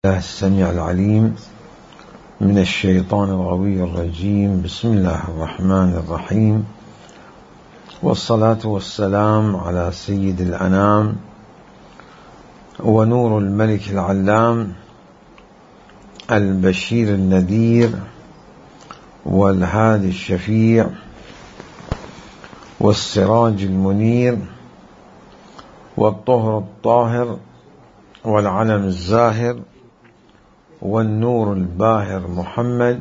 الله السميع العليم من الشيطان الغوي الرجيم. بسم الله الرحمن الرحيم، والصلاة والسلام على سيد الأنام ونور الملك العلام البشير النذير والهادي الشفيع والسراج المنير والطهر الطاهر والعلم الزاهر والنور الباهر محمد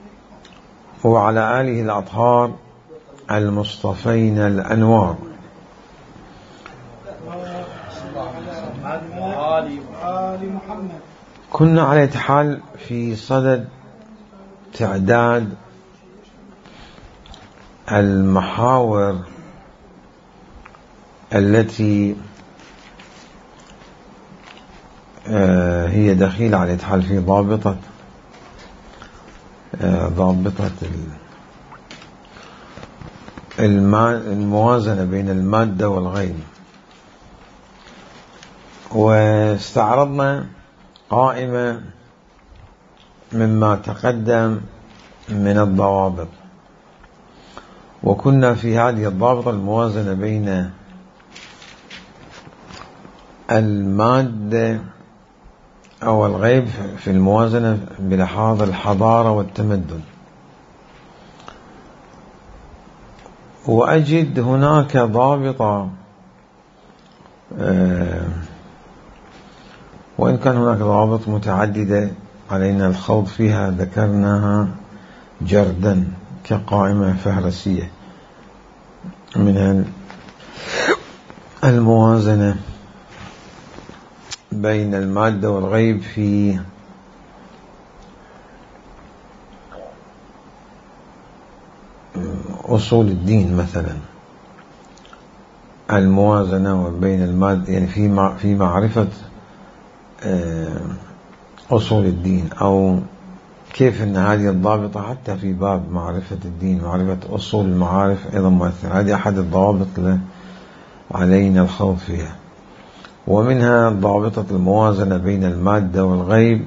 وعلى آله الأطهار المصطفين الأنوار. كنا على حال في صدد تعداد المحاور التي هي دخيلة على حال في ضابطة الموازنة بين المادة والغير، واستعرضنا قائمة مما تقدم من الضوابط، وكنا في هذه الضابطة الموازنة بين المادة أو الغيب في الموازنة بلحاظ الحضارة والتمدن. وأجد هناك ضابطة، وإن كان هناك ضوابط متعددة علينا الخوض فيها ذكرناها جردا كقائمة فهرسية من الموازنة بين المادة والغيب في أصول الدين مثلا، الموازنة بين المادة يعني في معرفة أصول الدين، أو كيف أن هذه الضابطة حتى في باب معرفة الدين، معرفة أصول المعارف أيضا مؤثرة. هذه أحد الضوابط اللي علينا الخوض فيها. ومنها ضابطة الموازنة بين المادة والغيب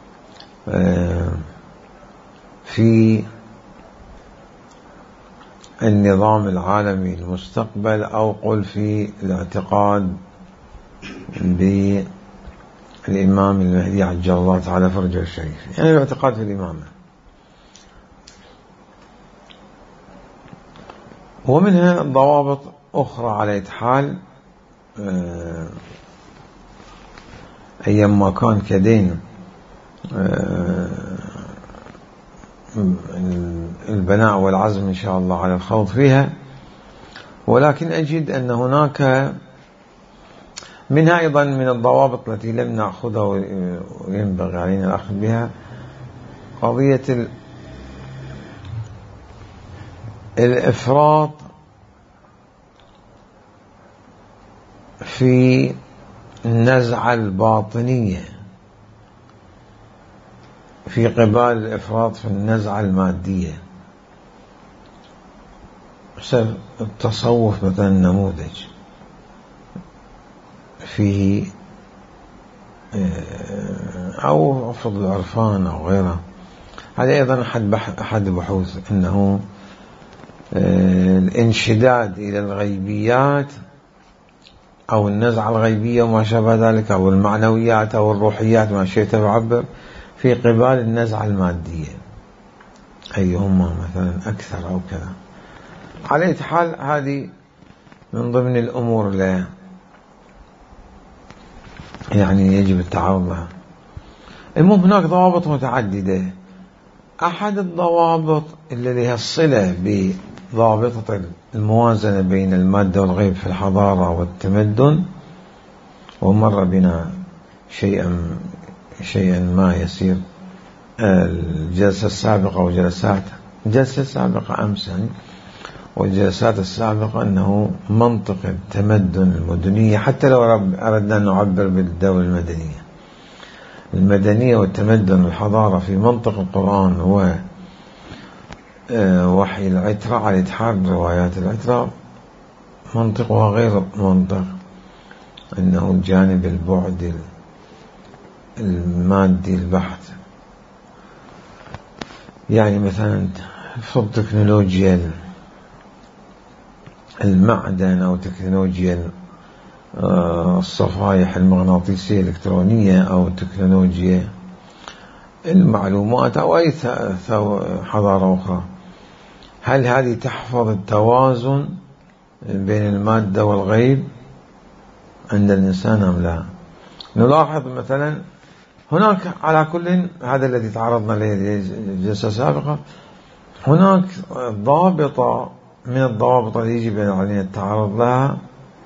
في النظام العالمي المستقبل، أو قل في الاعتقاد بالإمام المهدي عجل الله تعالى فرجه الشريف، يعني الاعتقاد في الإمامة. ومنها ضوابط أخرى على حال أيما كان كدين البناء والعزم إن شاء الله على الخوض فيها. ولكن أجد أن هناك منها أيضا من الضوابط التي لم نأخذها وينبغي علينا الأخذ بها، قضية الإفراط في النزعة الباطنية في قبال الإفراط في النزعة المادية. التصوف مثلا نموذج فيه، أو فضل العرفان أو غيره. هذا أيضا أحد بحوث أنه الانشداد إلى الغيبيات أو النزعة الغيبية وما شابه ذلك، أو المعنويات أو الروحيات ما شئت بعبر، في قبال النزعة المادية، أيهما مثلا أكثر أو كذا. على حال هذه من ضمن الأمور لا يعني يجب التعرض لها. المهم هناك ضوابط متعددة. أحد الضوابط اللي لها الصلة بضابطة الموازنة بين المادة والغيب في الحضارة والتمدن، ومر بنا شيئا ما يسير الجلسة السابقة الجلسة السابقة أمس يعني، والجلسات السابقة أنه منطق التمدن المدنية، حتى لو أردنا أن نعبر بالدولة المدنية والتمدن والحضارة في منطق القرآن ووحي العترة على إتحاد روايات العترة، منطقها غير منطق أنه جانب البعد المادي البحت. يعني مثلا في تكنولوجيا المعدن أو تكنولوجيا الصفائح المغناطيسية الإلكترونية أو تكنولوجيا المعلومات أو أي حضارة أخرى، هل هذه تحفظ التوازن بين المادة والغيب عند الإنسان أم لا؟ نلاحظ مثلا هناك على كل، هذا الذي تعرضنا له الجلسة السابقة، هناك ضابطة من الضوابط اللي يجب علينا التعرض لها،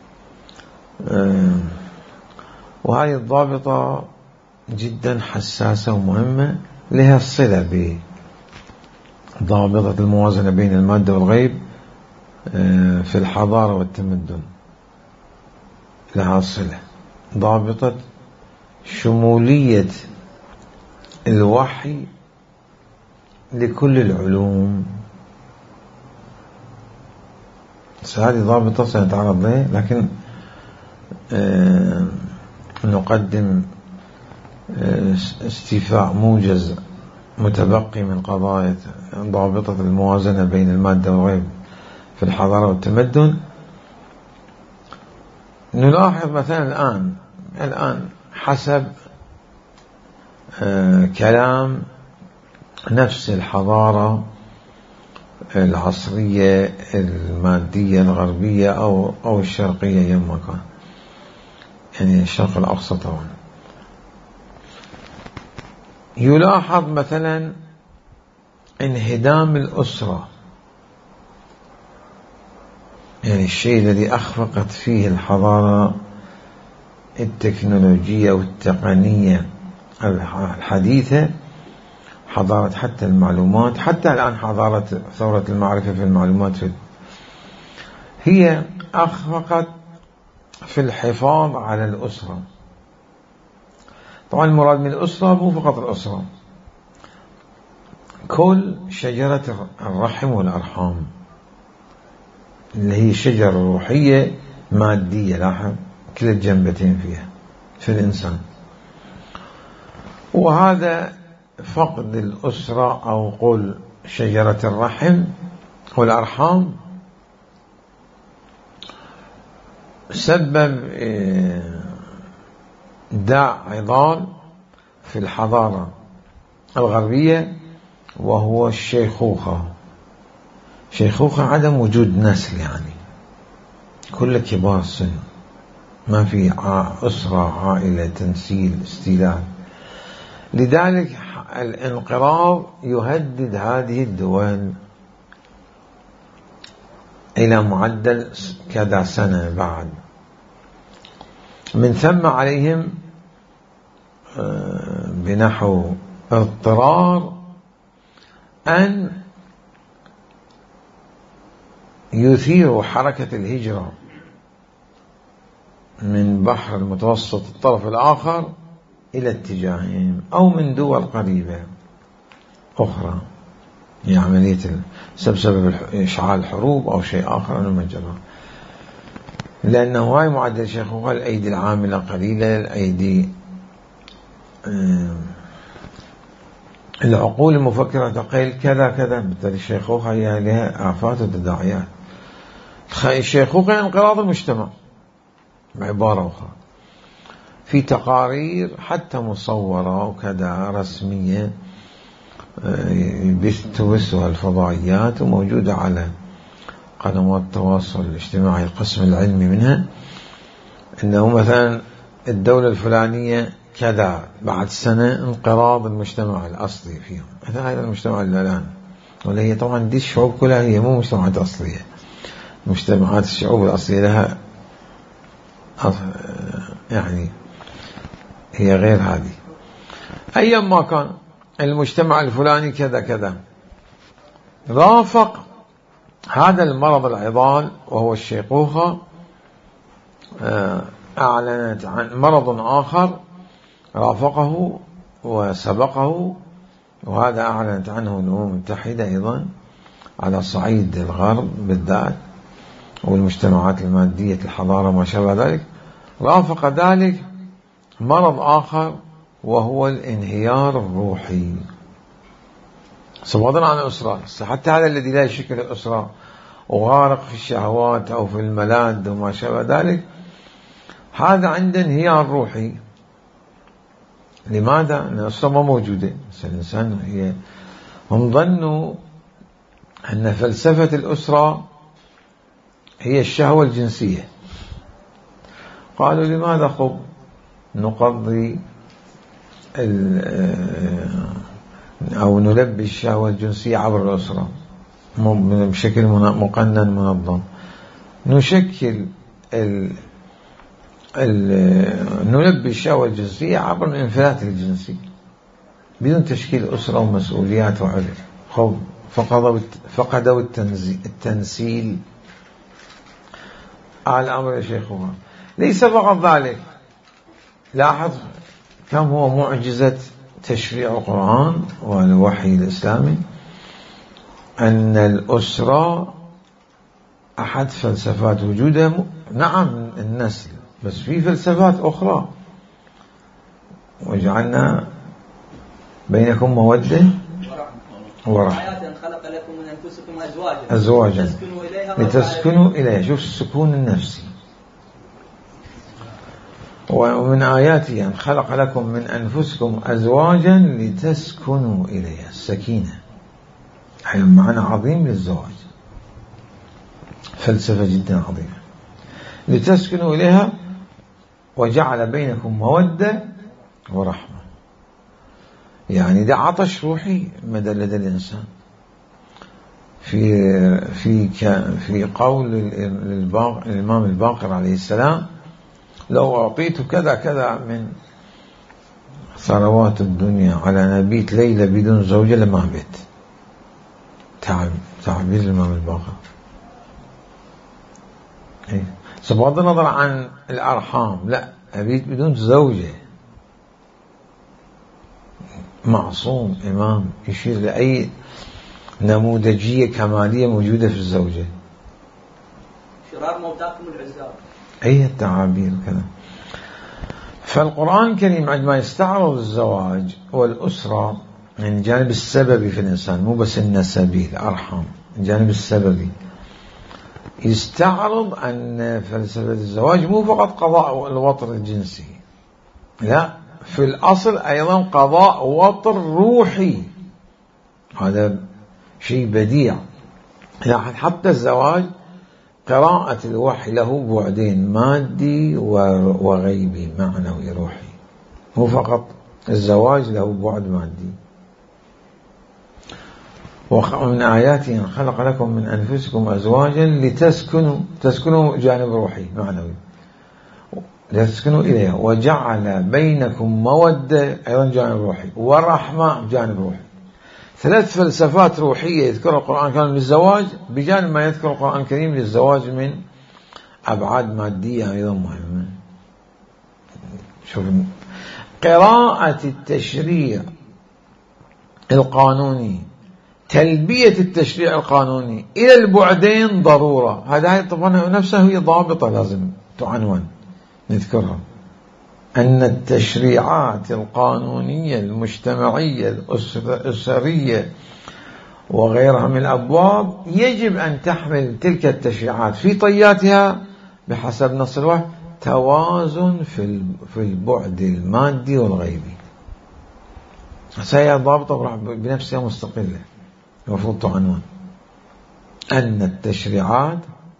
وهذه الضابطة جدا حساسة ومهمة، لها الصلة بضابطة الموازنة بين المادة والغيب في الحضارة والتمدن، لها صلة. ضابطة شمولية الوحي لكل العلوم، هذه ضابطة سنتعرض لها، لكن نقدم استيفاء موجز متبقي من قضايا ضابطة الموازنة بين المادة والغيب في الحضارة والتمدن. نلاحظ مثلا الآن حسب كلام نفس الحضارة العصرية المادية الغربية أو الشرقية يما كان، يعني الشرق الأوسط طبعا، يلاحظ مثلا انهدام الأسرة، يعني الشيء الذي أخفقت فيه الحضارة التكنولوجية والتقنية الحديثة، حضارة حتى المعلومات، حتى الآن حضارة ثورة المعرفة في المعلومات، هي أخفقت في الحفاظ على الأسرة. طبعا المراد من الأسرة مو فقط الأسرة، كل شجرة الرحم والأرحام اللي هي شجرة روحية مادية، لاحظ كل الجنبتين فيها في الإنسان. وهذا فقد الأسرة أو قل شجرة الرحم والأرحام سبب داء عضال في الحضارة الغربية، وهو الشيخوخة. شيخوخة عدم وجود نسل، يعني كل كبار السن، ما في أسرة، عائلة، تنسيل، استيلاد. لذلك الانقراض يهدد هذه الدول إلى معدل كذا سنة بعد. من ثم عليهم بنحو اضطرار أن يثيروا حركة الهجرة من بحر المتوسط الطرف الآخر إلى اتجاههم، أو من دول قريبة أخرى، هي عملية سبب إشعال الحروب أو شيء آخر من المجرة. لأنه هاي معدل الشيخوخة، الأيدي العاملة قليلة، الأيدي العقول المفكرة تقول كذا كذا، بالتالي الشيخوخة هي لها آفات وتداعيات. الشيخوخة انقراض المجتمع بعبارة أخرى. في تقارير حتى مصورة وكذا رسمية بثوثها الفضائيات وموجودة على قنوات التواصل الاجتماعي القسم العلمي منها، أنه مثلا الدولة الفلانية كذا بعد سنة انقراض المجتمع الأصلي فيهم، مثلا هذا المجتمع الآن، ولا هي طبعا دي الشعوب كلها هي مو مجتمعات أصلية، مجتمعات الشعوب الأصلية لها يعني هي غير هذه. أيما كان المجتمع الفلاني كذا كذا، رافق هذا المرض العضال وهو الشيخوخة، أعلنت عن مرض آخر رافقه وسبقه، وهذا أعلنت عنه الأمم المتحدة أيضا على صعيد الغرب بالذات والمجتمعات المادية الحضارة ما شابه ذلك. رافق ذلك مرض آخر وهو الانهيار الروحي. فضلا عن الأسرة، حتى هذا الذي لا يشكل الأسرة وغارق في الشهوات أو في الملاذ وما شابه ذلك، هذا عنده انهيار روحي. لماذا؟ لأن الأسرة ما موجودة. الإنسان هم ظنوا أن فلسفة الأسرة هي الشهوة الجنسية. قالوا لماذا خب نقضي أو نلبي الشهوة الجنسية عبر الأسرة بشكل مقنن منظم، نشكل نلبي الشهوة الجنسية عبر الانفلات الجنسي بدون تشكيل أسرة ومسؤوليات وعلم. خب فقدوا التنسيل على الأمر يا شيخنا. ليس فقط ذلك، لاحظ كم هو معجزة تشريع القرآن والوحي الإسلامي، أن الأسرة أحد فلسفات وجودها. نعم النسل، بس في فلسفات أخرى. وجعلنا بينكم مودة ورحمة خلق لكم من أنفسكم أزواجا لتسكنوا إليها. شوف السكون النفسي. ومن آياته أن خلق لكم من أنفسكم أزواجا لتسكنوا إليها. السكينة هي معنى عظيم للزواج، فلسفة جدا عظيمة. لتسكنوا إليها وجعل بينكم مودة ورحمة. يعني ده عطش روحي مدى لدى الإنسان. في قول الإمام الباقر عليه السلام: لو أعطيت كذا كذا من ثروات الدنيا على نبيت ليلة بدون زوجة لما بيت. تعبير الإمام الباقر. بغض النظر عن الأرحام، لا، أبيت بدون زوجة. معصوم إمام يشير لأي نموذجية كمالية موجودة في الزوجة. شرار موتاكم العزاب. أي التعابير كذا. فالقرآن الكريم عندما يستعرض الزواج والأسرة من الجانب السببي في الإنسان، مو بس النسبي الأرحام، الجانب السببي، يستعرض أن فلسفة الزواج مو فقط قضاء الوطر الجنسي، لا، في الأصل أيضا قضاء وطر روحي. هذا شيء بديع. يعني حتى الزواج قراءة الوحي له بعدين، مادي وغيبي، معنوي روحي، مو فقط الزواج له بعد مادي. ومن آياته أن خلق لكم من أنفسكم أزواجا لتسكنوا جانب روحي معنوي، لتسكنوا إليها، وجعل بينكم مودة أيضا جانب روحي، ورحمة جانب روحي. 3 فلسفات روحية يذكر القرآن الكريم للزواج، بجانب ما يذكر القرآن الكريم للزواج من أبعاد مادية أيضا مهمة. شوف قراءة التشريع القانوني، تلبية التشريع القانوني إلى البعدين ضرورة. هذا طبعا نفسه هي ضابطة لازم تعنون نذكرها، أن التشريعات القانونية المجتمعية الأسرية وغيرها من الأبواب يجب أن تحمل تلك التشريعات في طياتها بحسب نص الوحي توازن في البعد المادي والغيبي. هي ضابطة بنفسها مستقلة، المفروض تعنون أن التشريعات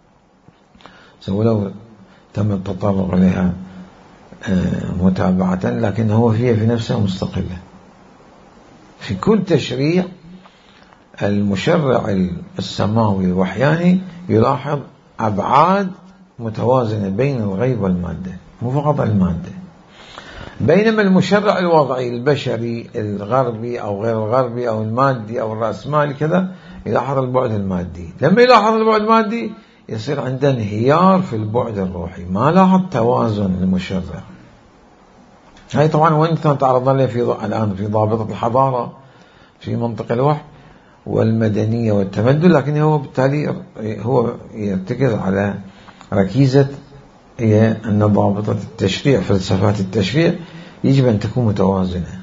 ولو تم التطرق إليها متابعة، لكن هو فيها في نفسها مستقلة. في كل تشريع المشرع السماوي الوحياني يلاحظ أبعاد متوازنة بين الغيب والمادة، مو فقط المادة. بينما المشرع الوضعي البشري الغربي أو غير الغربي أو المادي أو الرأسمالي كذا يلاحظ البعد المادي. لما يلاحظ البعد المادي يصير عنده انهيار في البعد الروحي، ما لاحظ توازن المشرع. هاي طبعا وين تعرض لها الآن في ضابطة الحضارة في منطقة الوحي والمدنية والتمدن، لكن هو بالتالي هو يرتكز على ركيزة هي أن ضابطة التشريع، فلسفات التشريع يجب أن تكون متوازنة.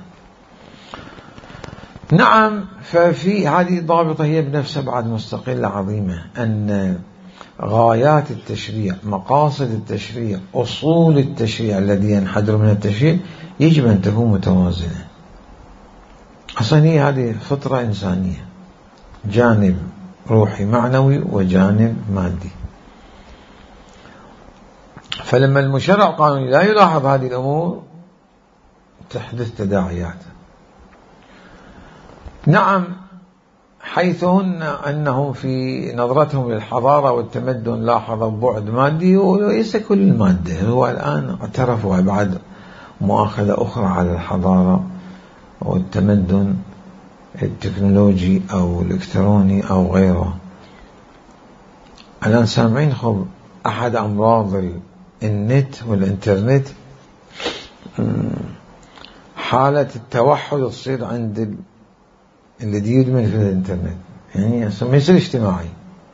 نعم، ففي هذه الضابطة هي بنفسها بعد مستقلة عظيمة، أن غايات التشريع، مقاصد التشريع، أصول التشريع الذي ينحدر من التشريع يجب أن تكون متوازنة. أصلا هي هذه فطرة إنسانية، جانب روحي معنوي وجانب مادي. فلما المشرع القانوني لا يلاحظ هذه الأمور تحدث تداعيات. نعم، حيث أنهم في نظرتهم للحضارة والتمدن لاحظوا بعد مادي، وليس كل المادة. هو الآن اعترفوا بعد مؤاخذة أخرى على الحضارة والتمدن التكنولوجي أو الإلكتروني أو غيره. الآن سامعين خب أحد أمراض النت والإنترنت حالة التوحد تصير عند الذي يدمن في الإنترنت، يعني ما يصير اجتماعي،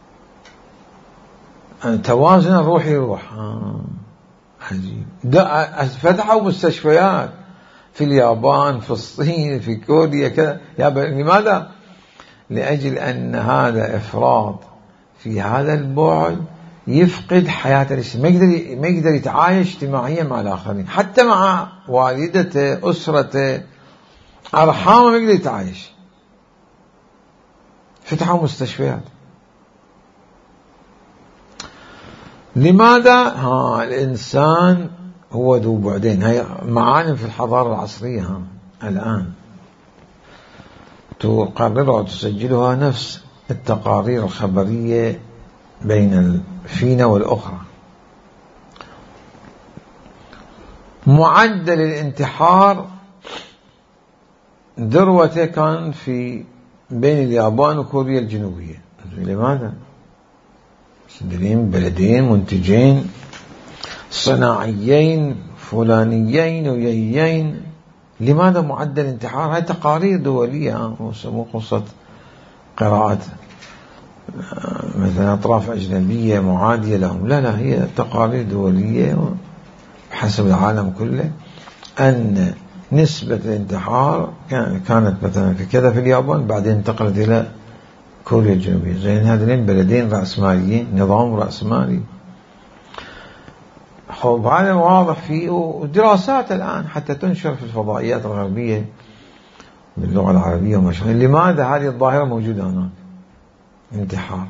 توازن الروحي يروح. عجيب. فتحوا مستشفيات في اليابان، في الصين، في كوريا كذا. لماذا؟ لأجل أن هذا إفراط في هذا البعد يفقد حياة الاجتماع، ما يقدر يتعايش اجتماعيا مع الآخرين، حتى مع والدته، أسرته، أرحامه ما يقدر يتعايش. فتحوا مستشفيات. لماذا؟ الإنسان هو ذو بعدين. هي معالم في الحضارة العصرية الآن تقررها وتسجلها نفس التقارير الخبرية بين الفينة والأخرى. معدل الانتحار ذروته كان في بين اليابان وكوريا الجنوبية. لماذا؟ بلدين منتجين صناعيين فلانيين وييين. لماذا معدل انتحار؟ هاي تقارير دولية، وسموه قصة قراءات مثلا أطراف أجنبية معادية لهم. لا، هي تقارير دولية حسب العالم كله، أن نسبة الانتحار كانت مثلا في كذا في اليابان، بعدين انتقلت إلى كوريا الجنوبية. زين هذين بلدين رأسماليين، نظام رأسمالي. هذا واضح فيه، ودراسات الآن حتى تنشر في الفضائيات الغربية باللغة العربية ومشغول. لماذا هذه الظاهرة موجودة هناك؟ انتحار.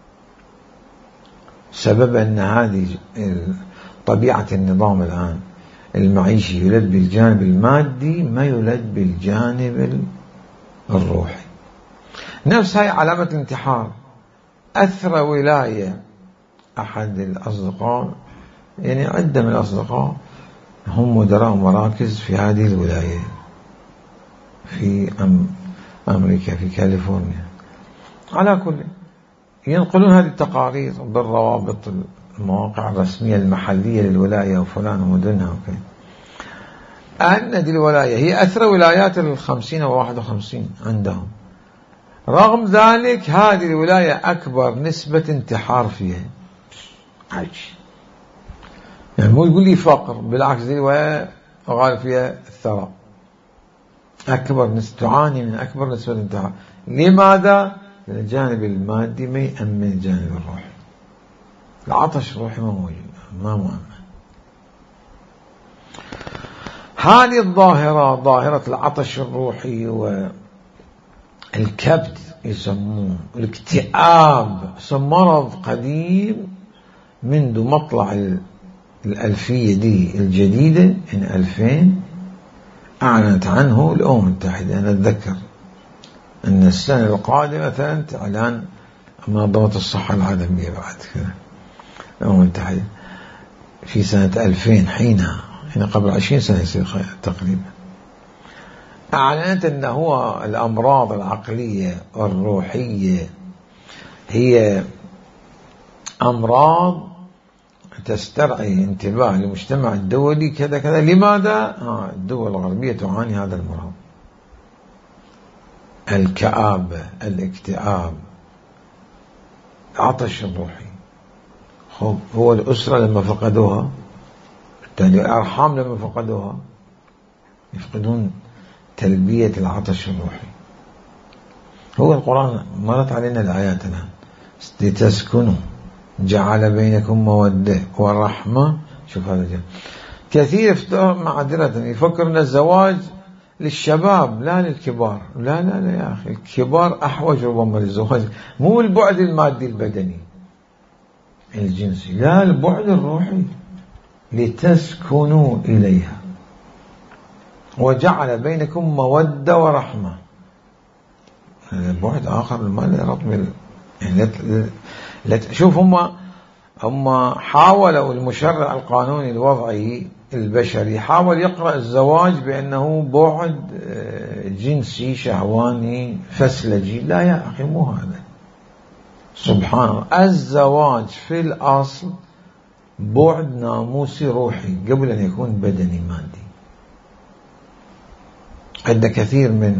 سبب أن هذه طبيعة النظام الآن المعيشي يولد بالجانب المادي، ما يولد بالجانب الروحي. نفس هاي علامة الانتحار. أثر ولاية أحد الأصدقاء، يعني عدة من الأصدقاء هم مدراء مراكز في هذه الولاية في أمريكا، في كاليفورنيا. على كل ينقلون هذه التقارير بالروابط المواقع الرسمية المحلية للولاية وفلان ومدنها وكذا، أن هذه الولاية هي أثرى ولايات 50 و 51 عندهم. رغم ذلك هذه الولاية أكبر نسبة انتحار فيها. عجيب. يعني مو يقول لي فقر، بالعكس دي الولاية غالب فيها الثراء، أكبر نسبة تعاني من أكبر نسبة انتحار. لماذا؟ لأن الجانب المادي ما يأمن الجانب الروحي. العطش الروحي ما موجود، ما مؤمن. هذه الظاهرة، ظاهرة العطش الروحي والكبت يسمون الاكتئاب، مرض قديم منذ مطلع الألفية دي الجديدة من 2000 أعلنت عنه الأمم المتحدة. أنا أتذكر أن السنة القادمة مثلا إعلان منظمة الصحة العالمية بعد كذا الأمم المتحدة في سنة 2000 حينها، يعني قبل 20 سنة يصير تقريبا، أعلنت أن هو الأمراض العقلية والروحية هي أمراض تسترعي انتباه المجتمع الدولي كذا كذا. لماذا؟ الدول الغربية تعاني هذا المرض، الكآبة، الاكتئاب، العطش الروحي. هو الأسرة لما فقدوها، الأرحام لما فقدوها، يفقدون تلبية العطش الروحي. هو القرآن مرت علينا الآيات الآن لتسكنوا جعل بينكم مودة ورحمة. شوف هذا الجانب كثير معذرة يفكر أن الزواج للشباب لا للكبار. لا لا لا يا أخي، الكبار أحوج ربما للزواج، مو البعد المادي البدني الجنسي، لا البعد الروحي، لتسكنوا إليها وجعل بينكم مودة ورحمة. هذا بعد آخر ما له ربط يعني شوف هم حاولوا المشرع القانوني الوضعي البشري حاول يقرأ الزواج بأنه بعد جنسي شهواني فسلجي. لا يا أخي، مو هذا. سبحان الله، الزواج في الأصل بعد ناموسي روحي قبل أن يكون بدني مادي. عندنا كثير من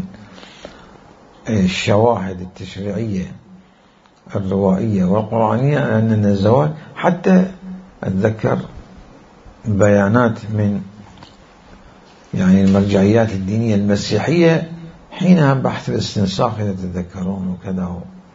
الشواهد التشريعية الروائية والقرآنية أن الزواج، حتى أتذكر بيانات من يعني المرجعيات الدينية المسيحية حينها بحث الاستنساخ إذا تتذكرون وكذا،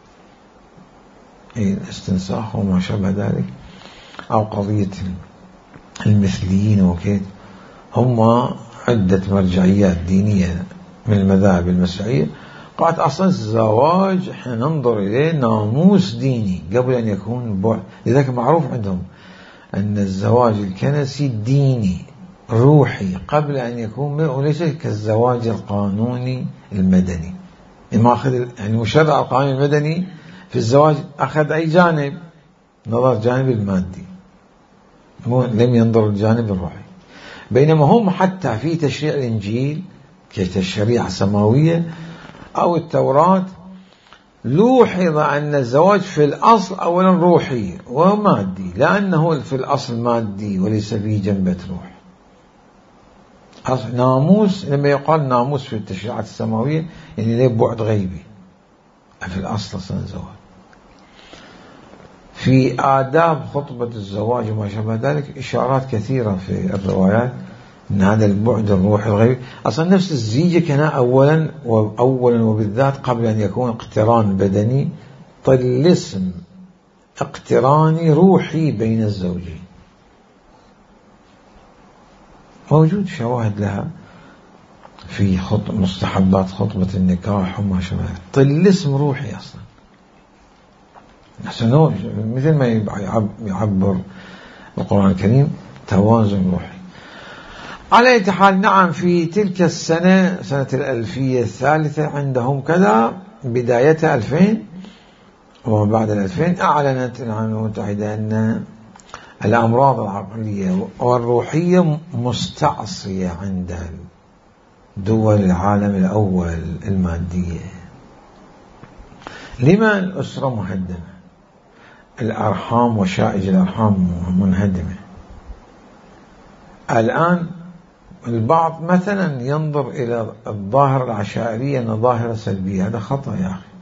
الاستنساخ وما شابه ذلك، أو قضية المثليين وكذا. هم عدة مرجعيات دينية من المذاهب المسيحية قالت أصلا الزواج احنا ننظر إليه ناموس ديني قبل أن يكون بعد. لذلك معروف عندهم أن الزواج الكنسي ديني روحي قبل أن يكون، وليس كالزواج القانوني المدني. يعني مشرع القانون المدني في الزواج أخذ أي جانب، نظر جانب المادي، لم ينظر الجانب الروحي. بينما هم حتى في تشريع الإنجيل كشريعة سماوية أو التوراة لوحظ أن الزواج في الأصل أولا روحي ومادي، لأنه في الأصل مادي وليس فيه جنبة روح. ناموس، لما يقال ناموس في التشريعات السماوية يعني ليه بعد غيبي، في الأصل أصلا الزواج. في آداب خطبة الزواج وما شابه ذلك إشارات كثيرة في الروايات أن هذا البعد الروحي الغيبي أصلا نفس الزيجة كان أولا وبالذات قبل أن يكون اقتران بدني، طلسم اقتراني روحي بين الزوجين. موجود شواهد لها في مستحبات خطبة النكاح وما شابه، طلسم روحي أصلا. مثل ما يعبر القرآن الكريم توازن روحي. على أي حال، نعم في تلك السنة، سنة الألفية الثالثة عندهم كذا، بدايتها 2000 وما بعد 2000، أعلنت الأمم المتحدة أن الأمراض العقلية والروحية مستعصية عند دول العالم الأول المادية. لما الأسرة مهدمة، الأرحام وشائج الأرحام منهدمة. الآن البعض مثلا ينظر إلى الظاهرة العشائرية أنها ظاهرة سلبية، هذا خطأ يا أخي.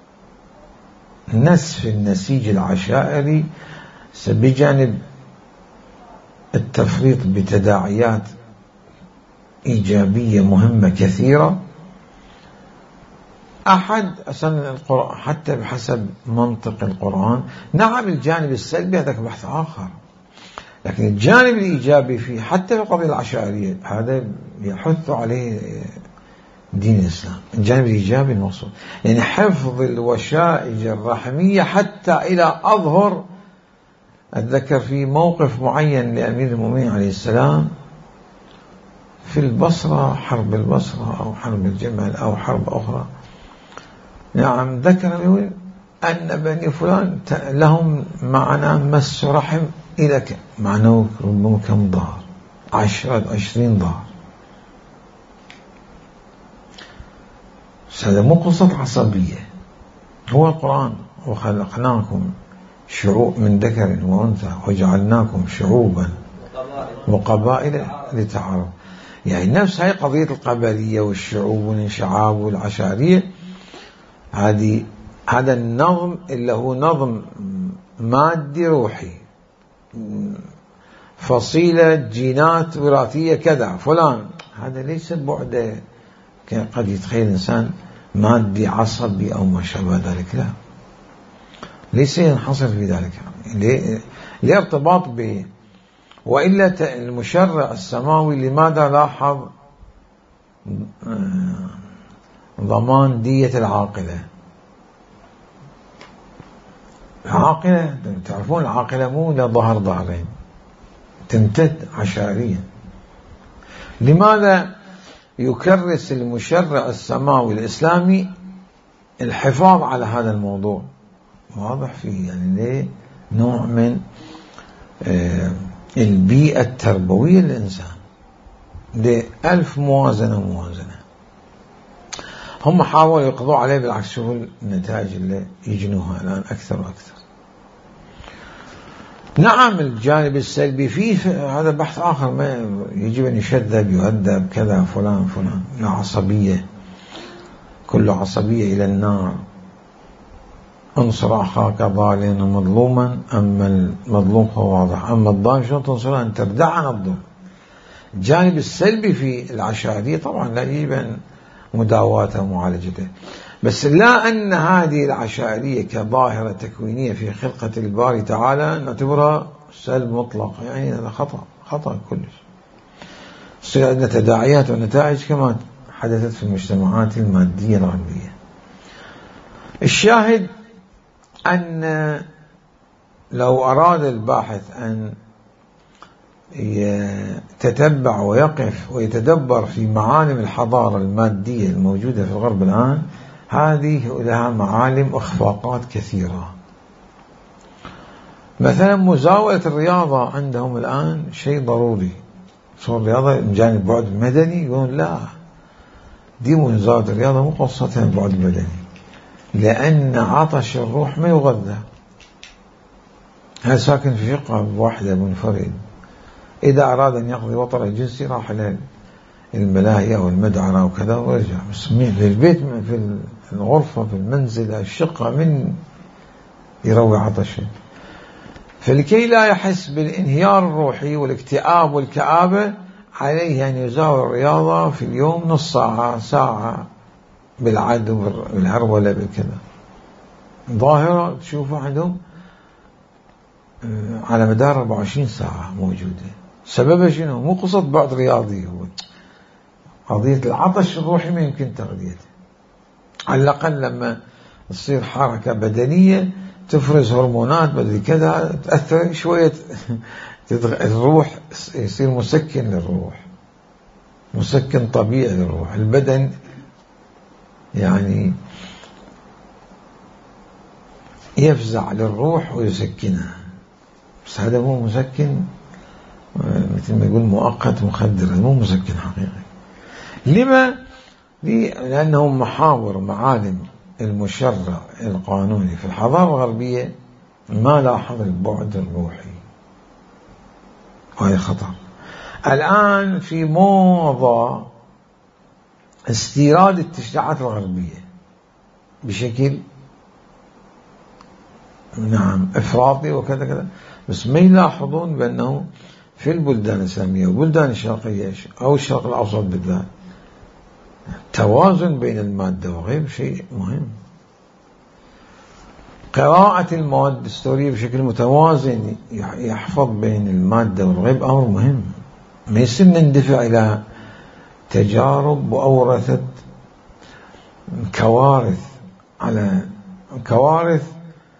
نسف النسيج العشائري بجانب التفريط بتداعيات إيجابية مهمة كثيرة. أحد أصلا القرآن حتى بحسب منطق القرآن، نعم الجانب السلبي هذا بحث آخر، لكن الجانب الإيجابي فيه حتى في القضية العشائرية هذا يحث عليه دين الإسلام. الجانب الإيجابي المقصود يعني حفظ الوشائج الرحمية حتى إلى أظهر. أتذكر في موقف معين لأمير المؤمنين عليه السلام في البصرة، حرب البصرة أو حرب الجمل أو حرب أخرى، نعم ذكر يقول أن بني فلان لهم معنا مس رحم إلى معناه ربما كم ظهر، 20 ظهر. هذا مو قصة عصبية، هو القرآن وخلقناكم شعوب من ذكر وأنثى وجعلناكم شعوبا وقبائل لتعارفوا. يعني نفس هاي قضية القبلية والشعوب والانشعاب والعشائرية، هذا النظم اللي هو نظم مادي روحي، فصيلة جينات وراثية كذا فلان هذا ليس بعد قد يتخيل الإنسان مادي عصبي أو ما شابه ذلك، لا، ليس ينحصر في ذلك، لارتباط به. وإلا المشرع السماوي لماذا لاحظ ضمان دية العاقلة؟ العاقلة تعرفون العاقلة مو لظهر ظهرين، تمتد عشائريا. لماذا يكرس المشرع السماوي الإسلامي الحفاظ على هذا الموضوع؟ واضح فيه يعني ليه نوع من البيئة التربوية للإنسان، لألف موازنة. هم حاولوا يقضوا عليه، بالعكس شوفوا النتائج اللي يجنوها الآن أكثر وأكثر. نعم الجانب السلبي فيه، هذا بحث آخر، ما يجب أن يشذب يؤدب كذا فلان العصبية، كل عصبية إلى النار. انصر أخاك ظالما مظلوما، أما المظلوم هو واضح، أما الظالم شلون تنصره؟ أن تردع عن الظلم. الجانب السلبي في العشائرية طبعا لا يجب أن مداواته ومعالجته، بس لا أن هذه العشائرية كظاهرة تكوينية في خلقة الباري تعالى نعتبرها سلب مطلق، يعني هذا خطأ كلش. يصير عندنا تداعيات ونتائج كما حدثت في المجتمعات المادية الغربية. الشاهد أن لو أراد الباحث أن يتتبع ويقف ويتدبر في معالم الحضارة المادية الموجودة في الغرب الآن، هذه لها معالم إخفاقات كثيرة. مثلا مزاولة الرياضة عندهم الآن شيء ضروري، صور الرياضة من جانب بعد مدني، يقولون لا، دي مزاولة الرياضة مو قصتها بعد مدني، لأن عطش الروح ما يغذى. هذا ساكن في شقة واحدة منفرد، إذا أراد أن يقضي وطر الجنسي راح إلى الملاهي أو المدعرة أو كذا ورجع، بس في البيت، في الغرفة، في المنزل، الشقة، من يروي عطشه. فلكي لا يحس بالانهيار الروحي والاكتئاب والكآبة، عليه أن يزاول الرياضة في اليوم نص ساعة، ساعة، بالعد وبالهرولة بالكذا. ظاهرة تشوفوا عندهم على مدار 24 ساعة موجودة. سببها شنو؟ مو قصة بعد رياضي، هو قضية العطش الروحي ما يمكن تغذيته. على الأقل لما تصير حركة بدنية تفرز هرمونات بدري كذا، تأثر شوية الروح، يصير مسكن للروح، مسكن طبيعي للروح. البدن يعني يفزع للروح ويسكنها، بس هذا مو مسكن، مثل ما يقول مؤقت مخدر، مو مسكن حقيقي. لما؟ لأنه محاور معالم المشرع القانوني في الحضارة الغربية ما لاحظ البعد الروحي، وهي خطر. الآن في موضة استيراد التشريعات الغربية بشكل نعم إفراطي وكذا كذا، بس ما يلاحظون بأنه في البلدان الإسلامية والبلدان الشرقية أو الشرق الأوسط بالذات توازن بين المادة والغيب شيء مهم. قراءة المواد الدستورية بشكل متوازن يحفظ بين المادة والغيب أمر مهم. ما يصير نندفع إلى تجارب وأورثت كوارث على كوارث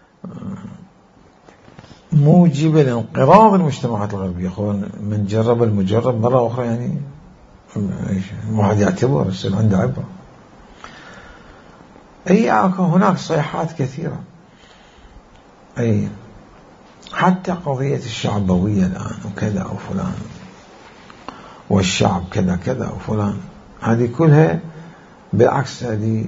موجبة لانقراض المجتمعات الغربية. من جرب المجرب مرة أخرى، يعني واحد يعتبر يصير عنده عبرة. أي هناك صيحات كثيرة، أي حتى قضية الشعبوية الآن وكذا وفلان والشعب كذا كذا وفلان، هذه كلها بالعكس هذه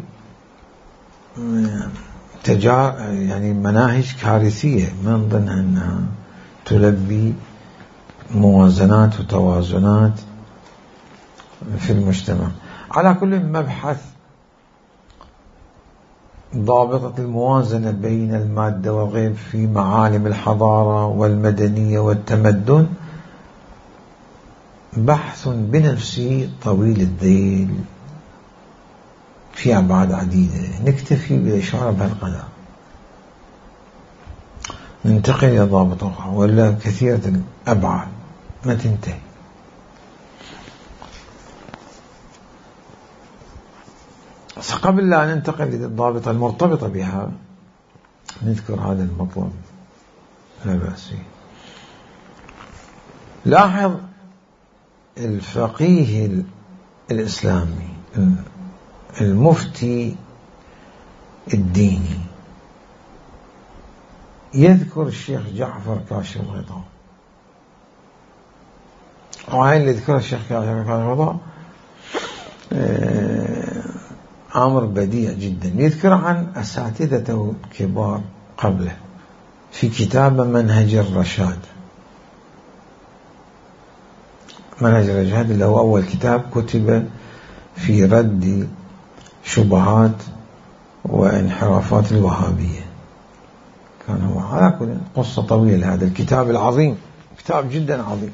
يعني مناهج كارثية من ضمنها أنها تلبي موازنات وتوازنات في المجتمع. على كل مبحث ضابطة الموازنة بين المادة والغيب في معالم الحضارة والمدنية والتمدن بحث بنفسه طويل الذيل في أبعاد عديدة، نكتفي بالإشارة بهالقدر، ننتقل إلى ضابط أخرى ولا كثيرة الأبعاد ما تنتهي. قبل لا ننتقل للضابطة المرتبطة بها نذكر هذا المطلب لا بأس فيه. لاحظ الفقيه الإسلامي المفتي الديني يذكر الشيخ جعفر كاشف الغطاء، وعين اللي يذكر الشيخ كاشف الغطاء أمر بديع جدا، يذكر عن أساتذته الكبار قبله في كتاب منهج الرشاد. منهج الرشاد اللي هو أول كتاب كتب في رد شبهات وانحرافات الوهابية، كان هو على كل قصة طويلة. هذا الكتاب العظيم كتاب جدا عظيم.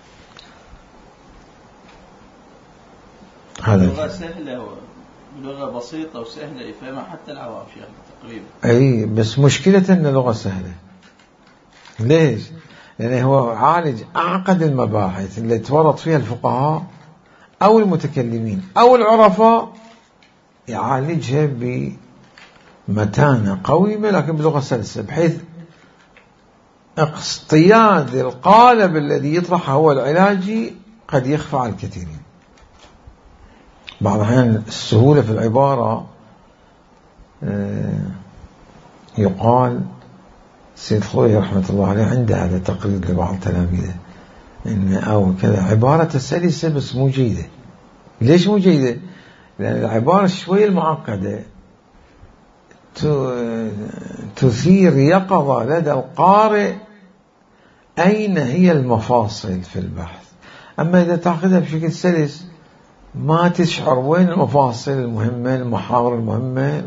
هذا لغة سهلة ولغة بسيطة وسهلة يفهمها حتى العوام شيخ تقريبا. أي بس مشكلة أن اللغة سهلة. ليش؟ لأنه هو عالج أعقد المباحث اللي تورط فيها الفقهاء أو المتكلمين أو العرفاء، يعالجها بمتانة قويمة لكن بلغة سلسة، بحيث اصطياد القالب الذي يطرح هو العلاجي قد يخفى على الكثيرين. بعض الأحيان السهولة في العبارة يقال سيد خوي رحمة الله عليه عنده هذا تقليد لبعض تلاميذه إن أو كذا عبارة سلسة بس مو جيدة. ليش مو جيدة؟ لأن العبارة شوية المعقدة تثير يقظة لدى القارئ أين هي المفاصل في البحث. أما إذا تأخذها بشكل سلس ما تشعر وين المفاصل المهمة، المحاور المهمة،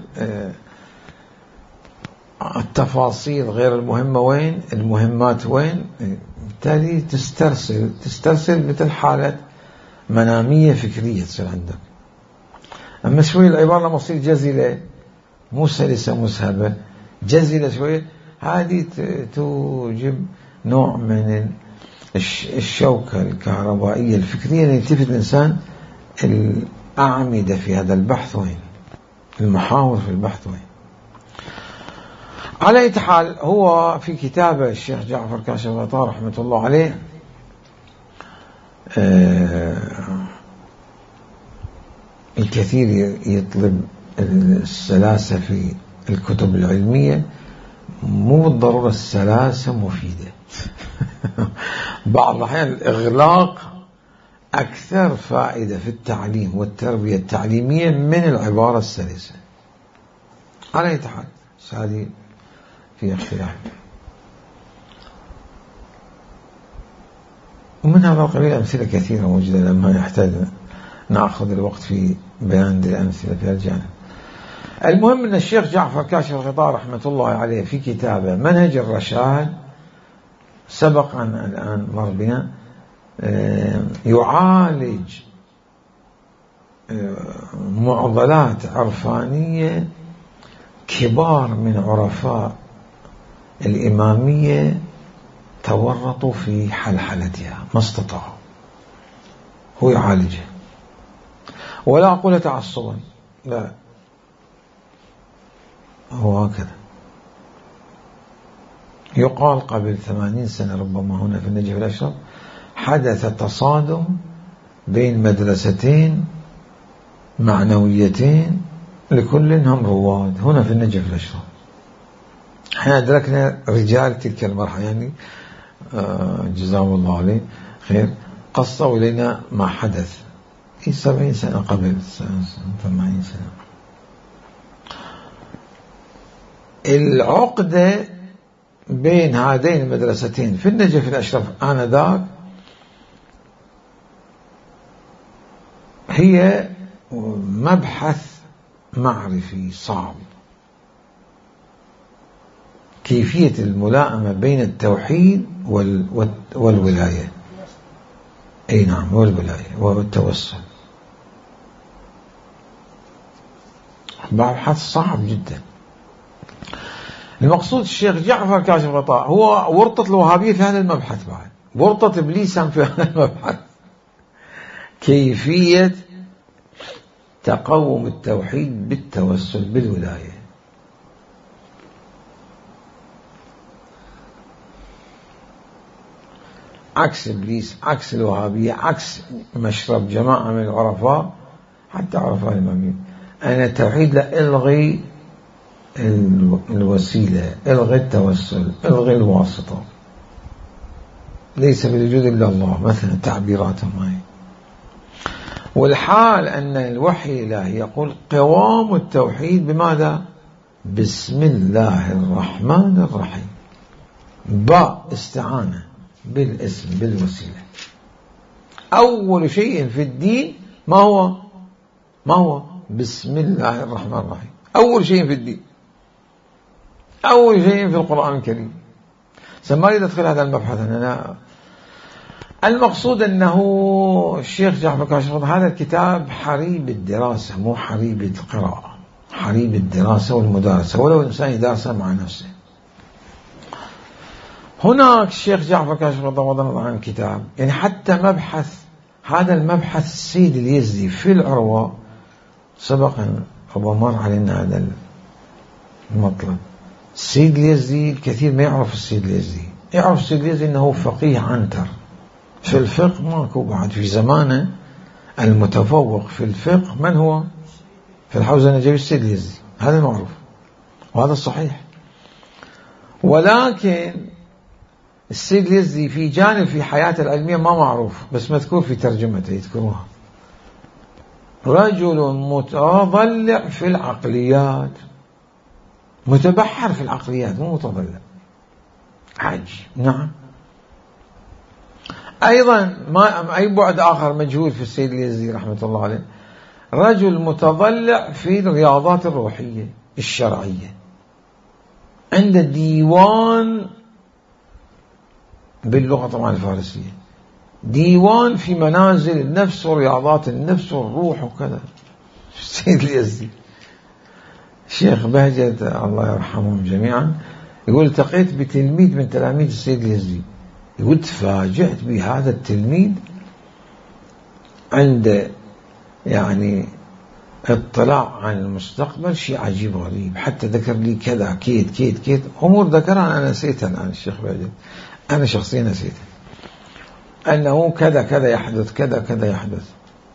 التفاصيل غير المهمة وين، المهمات وين، بالتالي تسترسل مثل حالة منامية فكرية تصير عندك. أما شوية العبارة لما تصير جزلة مو سلسة مسهبة، جزلة شوية، هذه توجب نوع من الشوكة الكهربائية الفكرية، يلتفت الإنسان الأعمدة في هذا البحث وين، المحاور في البحث وين. على أي حال هو في كتابه الشيخ جعفر كاشف الغطاء رحمة الله عليه الكثير يطلب السلاسة في الكتب العلمية، مو بالضرورة السلاسة مفيدة. بعض الأحيان الإغلاق أكثر فائدة في التعليم والتربية التعليمية من العبارة السلسة. على أي حال هذه في اختلاف. ومن هذا القبيل أمثلة كثيرة موجودة لما يحتاج نأخذ الوقت في بيان الأمثلة في الجانب. المهم أن الشيخ جعفر كاشف الغطاء رحمة الله عليه في كتابه منهج الرشاد سبق أن الآن مر بنا يعالج معضلات عرفانية كبار من عرفاء الإمامية تورطوا في حلحلتها ما استطاعوا، هو يعالجها. ولا أقول تعصبا، لا، هو هكذا. يقال قبل 80 سنة ربما هنا في النجف الأشرف حدث تصادم بين مدرستين معنويتين لكلهم رواد هنا في النجف الأشرف. احنا أدركنا رجال تلك المرحلة، يعني جزاهم الله عليه خير، قصوا إلينا ما حدث في 70 سنة قبل 80 سنة. العقدة بين هذين المدرستين في النجف الأشرف آنذاك هي مبحث معرفي صعب، كيفية الملائمة بين التوحيد والولاية. أي نعم، والولاية والتوسل. مبحث صعب جدا. المقصود الشيخ جعفر كاشف الغطاء هو ورطة الوهابية في هذا المبحث، بعد ورطة إبليس في هذا المبحث، كيفية تقوم التوحيد بالتوسل بالولاية. عكس إبليس، عكس الوهابية، عكس مشرب جماعة من العرفاء، حتى عرفاء الإمامية. أنا التوحيد لا ألغي الوسيلة، ألغي التوسل، ألغي الواسطة، ليس بالوجود إلا الله، مثلا تعبيراتهم هاي. والحال أن الوحي الإلهي يقول قوام التوحيد بماذا؟ بسم الله الرحمن الرحيم، باء استعانة بالاسم بالوسيلة. أول شيء في الدين ما هو بسم الله الرحمن الرحيم، أول شيء في الدين، أول شيء في القرآن الكريم. ما أريد أدخل هذا المبحث أنا. المقصود أنه الشيخ جعفر كاشف هذا الكتاب حريب الدراسة، مو حريب القراءة، حريب الدراسة والمدارسة، ولو الإنسان يدرسه مع نفسه. هناك الشيخ جعفر كاشف رضي الله عنه كتاب، يعني حتى مبحث، هذا المبحث السيد اليزدي في العروة، سبقا ربما مر علينا هذا المطلب. السيد اليزدي الكثير ما يعرف السيد اليزدي، يعرف السيد اليزدي أنه فقيه عنتر في الفقه، ماكو بعد في زمانه المتفوق في الفقه من هو؟ في الحوزة النجوية السيد اليزدي، هذا معروف وهذا صحيح. ولكن السيد اليزدي في جانب في حياته العلمية ما معروف، بس مذكور في ترجمته يذكروها، رجل متضلع في العقليات، متبحر في العقليات، مو متضلع، عجيب. نعم. أيضا ما أي بعد آخر مجهول في السيد اليزدي رحمة الله عليه، رجل متضلع في الرياضات الروحية الشرعية، عنده ديوان باللغة طبعا الفارسية، ديوان في منازل النفس ورياضات النفس والروح وكذا. السيد اليزدي الشيخ بهجت الله يرحمهم جميعا يقول التقيت بتلميذ من تلاميذ السيد اليزدي، يقول تفاجأت بهذا التلميذ، عنده يعني اطلاع عن المستقبل شيء عجيب غريب، حتى ذكر لي كذا كيت أمور ذكرها أنا نسيتها الآن. الشيخ بهجت أنا شخصيا نسيتها، أنه كذا يحدث، كذا يحدث.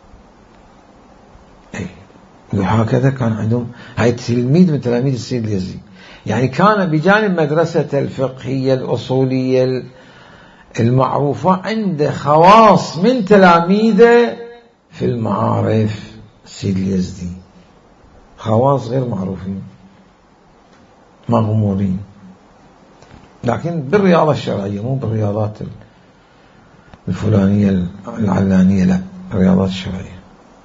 وهكذا كان عندهم. هاي تلميذ من تلاميذ السيد اليزدي، يعني كان بجانب مدرسة الفقهية الأصولية المعروفة عنده خواص من تلاميذه في المعارف. السيد اليزدي خواص غير معروفين مغمورين، لكن بالرياضة الشرعية مو بالرياضات الفلانية العلانية، لا، الرياضات الشرعية.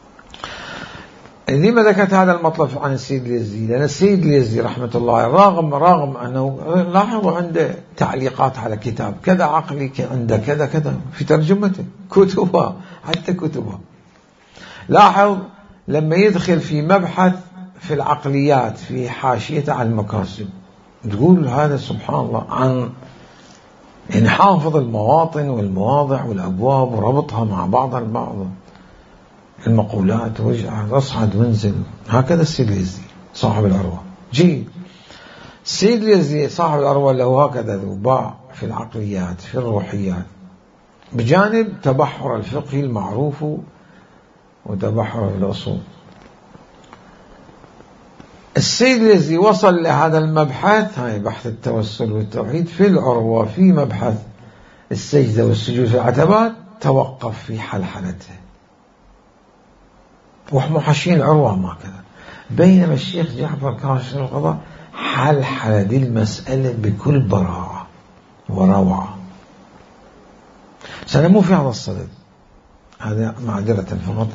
لما ذكرت هذا المطلب عن السيد اليزدي؟ لأن السيد اليزدي رحمة الله عليه رغم أنه لاحظوا عنده تعليقات على كتاب كذا عقلي، عنده كذا في ترجمته، كتبها حتى كتبها. لاحظ لما يدخل في مبحث في العقليات في حاشيته على المكاسب، تقول هذا سبحان الله عن يعني حافظ المواطن والمواضع والأبواب وربطها مع بعض البعض، المقولات واجعل اصعد وانزل. هكذا السيد اليزدي صاحب العروة جيد. السيد اليزدي صاحب العروة له هكذا ذوباع في العقليات في الروحيات، بجانب تبحر الفقه المعروف وتبحر في الأصول. السيد اليزدي وصل لهذا المبحث، هاي بحث التوسل والتوحيد في العروة، في مبحث السجدة والسجود في العتبات توقف في حلحلته، ومحشين العروة ما كذا. بينما الشيخ جعفر كاشف الغطاء حلحل هذه المسألة بكل براعة وروعة. مو في هذا الصدد، هذا معذرة فقط.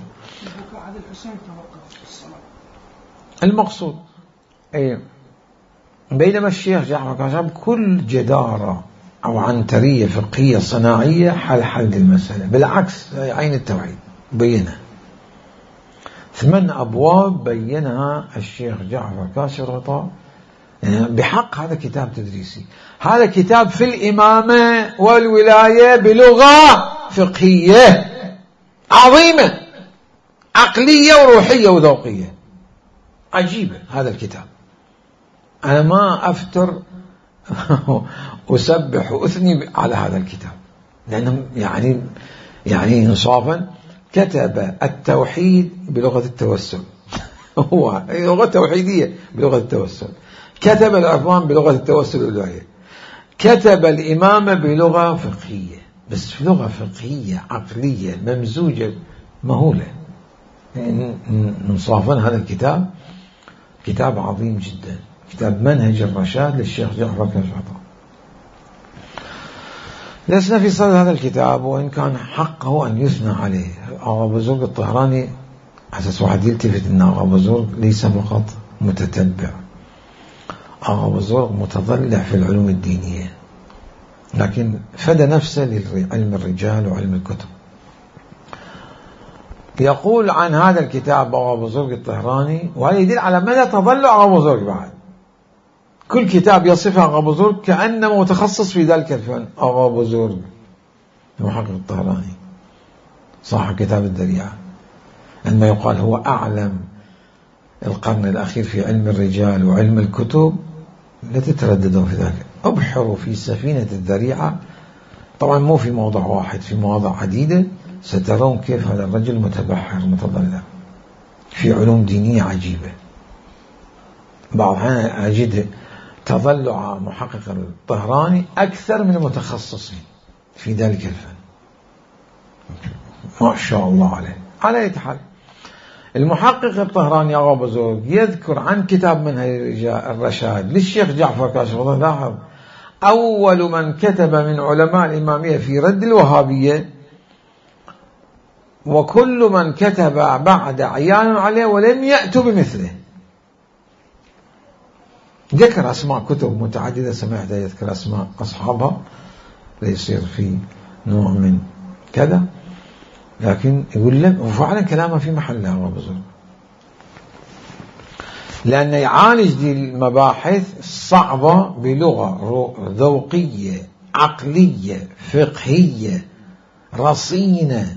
المقصود بينما الشيخ جعفر كاشف بكل جدارة أو عنترية فقهية صناعية حل المسألة، بالعكس عين التوحيد بينها. 8 أبواب بينها الشيخ جعفر كاشف الغطاء، يعني بحق هذا كتاب تدريسي، هذا كتاب في الإمامة والولاية بلغة فقهية عظيمة عقلية وروحية وذوقية عجيبة. هذا الكتاب أنا ما أفتر أسبح وأثني على هذا الكتاب، لأنه يعني إنصافا كتب التوحيد بلغة التوسل هو لغة توحيدية بلغة التوسل، كتب العرفان بلغة التوسل والولاية، كتب الإمامة بلغة فقهية، بس لغة فقهية عقلية ممزوجة مهولة. إنصافا هذا الكتاب كتاب عظيم جدا، كتاب منهج الرشاد للشيخ جعفر كاشف الغطاء. لسنا في صدد هذا الكتاب، وإن كان حقه أن يثنى عليه. أبو زرق الطهراني حسس واحد يلتفت أن أبو زرق ليس فقط متتبع، أبو زرق متضلع في العلوم الدينية، لكن فدى نفسه لعلم الرجال وعلم الكتب. يقول عن هذا الكتاب أبو زرق الطهراني، وهذا يدل على مدى تضلع أبو زرق بعد. كل كتاب يصفه أبو زرق كأنه متخصص في ذلك الفن. أبو زرق المحقق الطهراني صاحب كتاب الذريعة، عندما يقال هو أعلم القرن الأخير في علم الرجال وعلم الكتب لا تترددوا في ذلك. ابحروا في سفينة الذريعة، طبعا مو في موضع واحد، في مواضع عديدة، سترون كيف هذا الرجل متبحر متضلع في علوم دينية عجيبة. بعضها أجد تضلع محقق الطهراني أكثر من المتخصصين في ذلك الفن، ما شاء الله عليه. على أي حال، المحقق الطهراني أبو زرق يذكر عن كتاب منهج الرشاد للشيخ جعفر كاشف الغطاء، لاحظ أول من كتب من علماء الإمامية في رد الوهابية، وكل من كتب بعد عيان عليه ولم يأتوا بمثله. ذكر أسماء كتب متعددة، سمعت يذكر أسماء أصحابها ليصير في نوع من كذا، لكن يقول لك وفعلا كلامه في محله أبو زرق، لأنه يعالج دي المباحث الصعبة بلغة ذوقية عقلية فقهية رصينة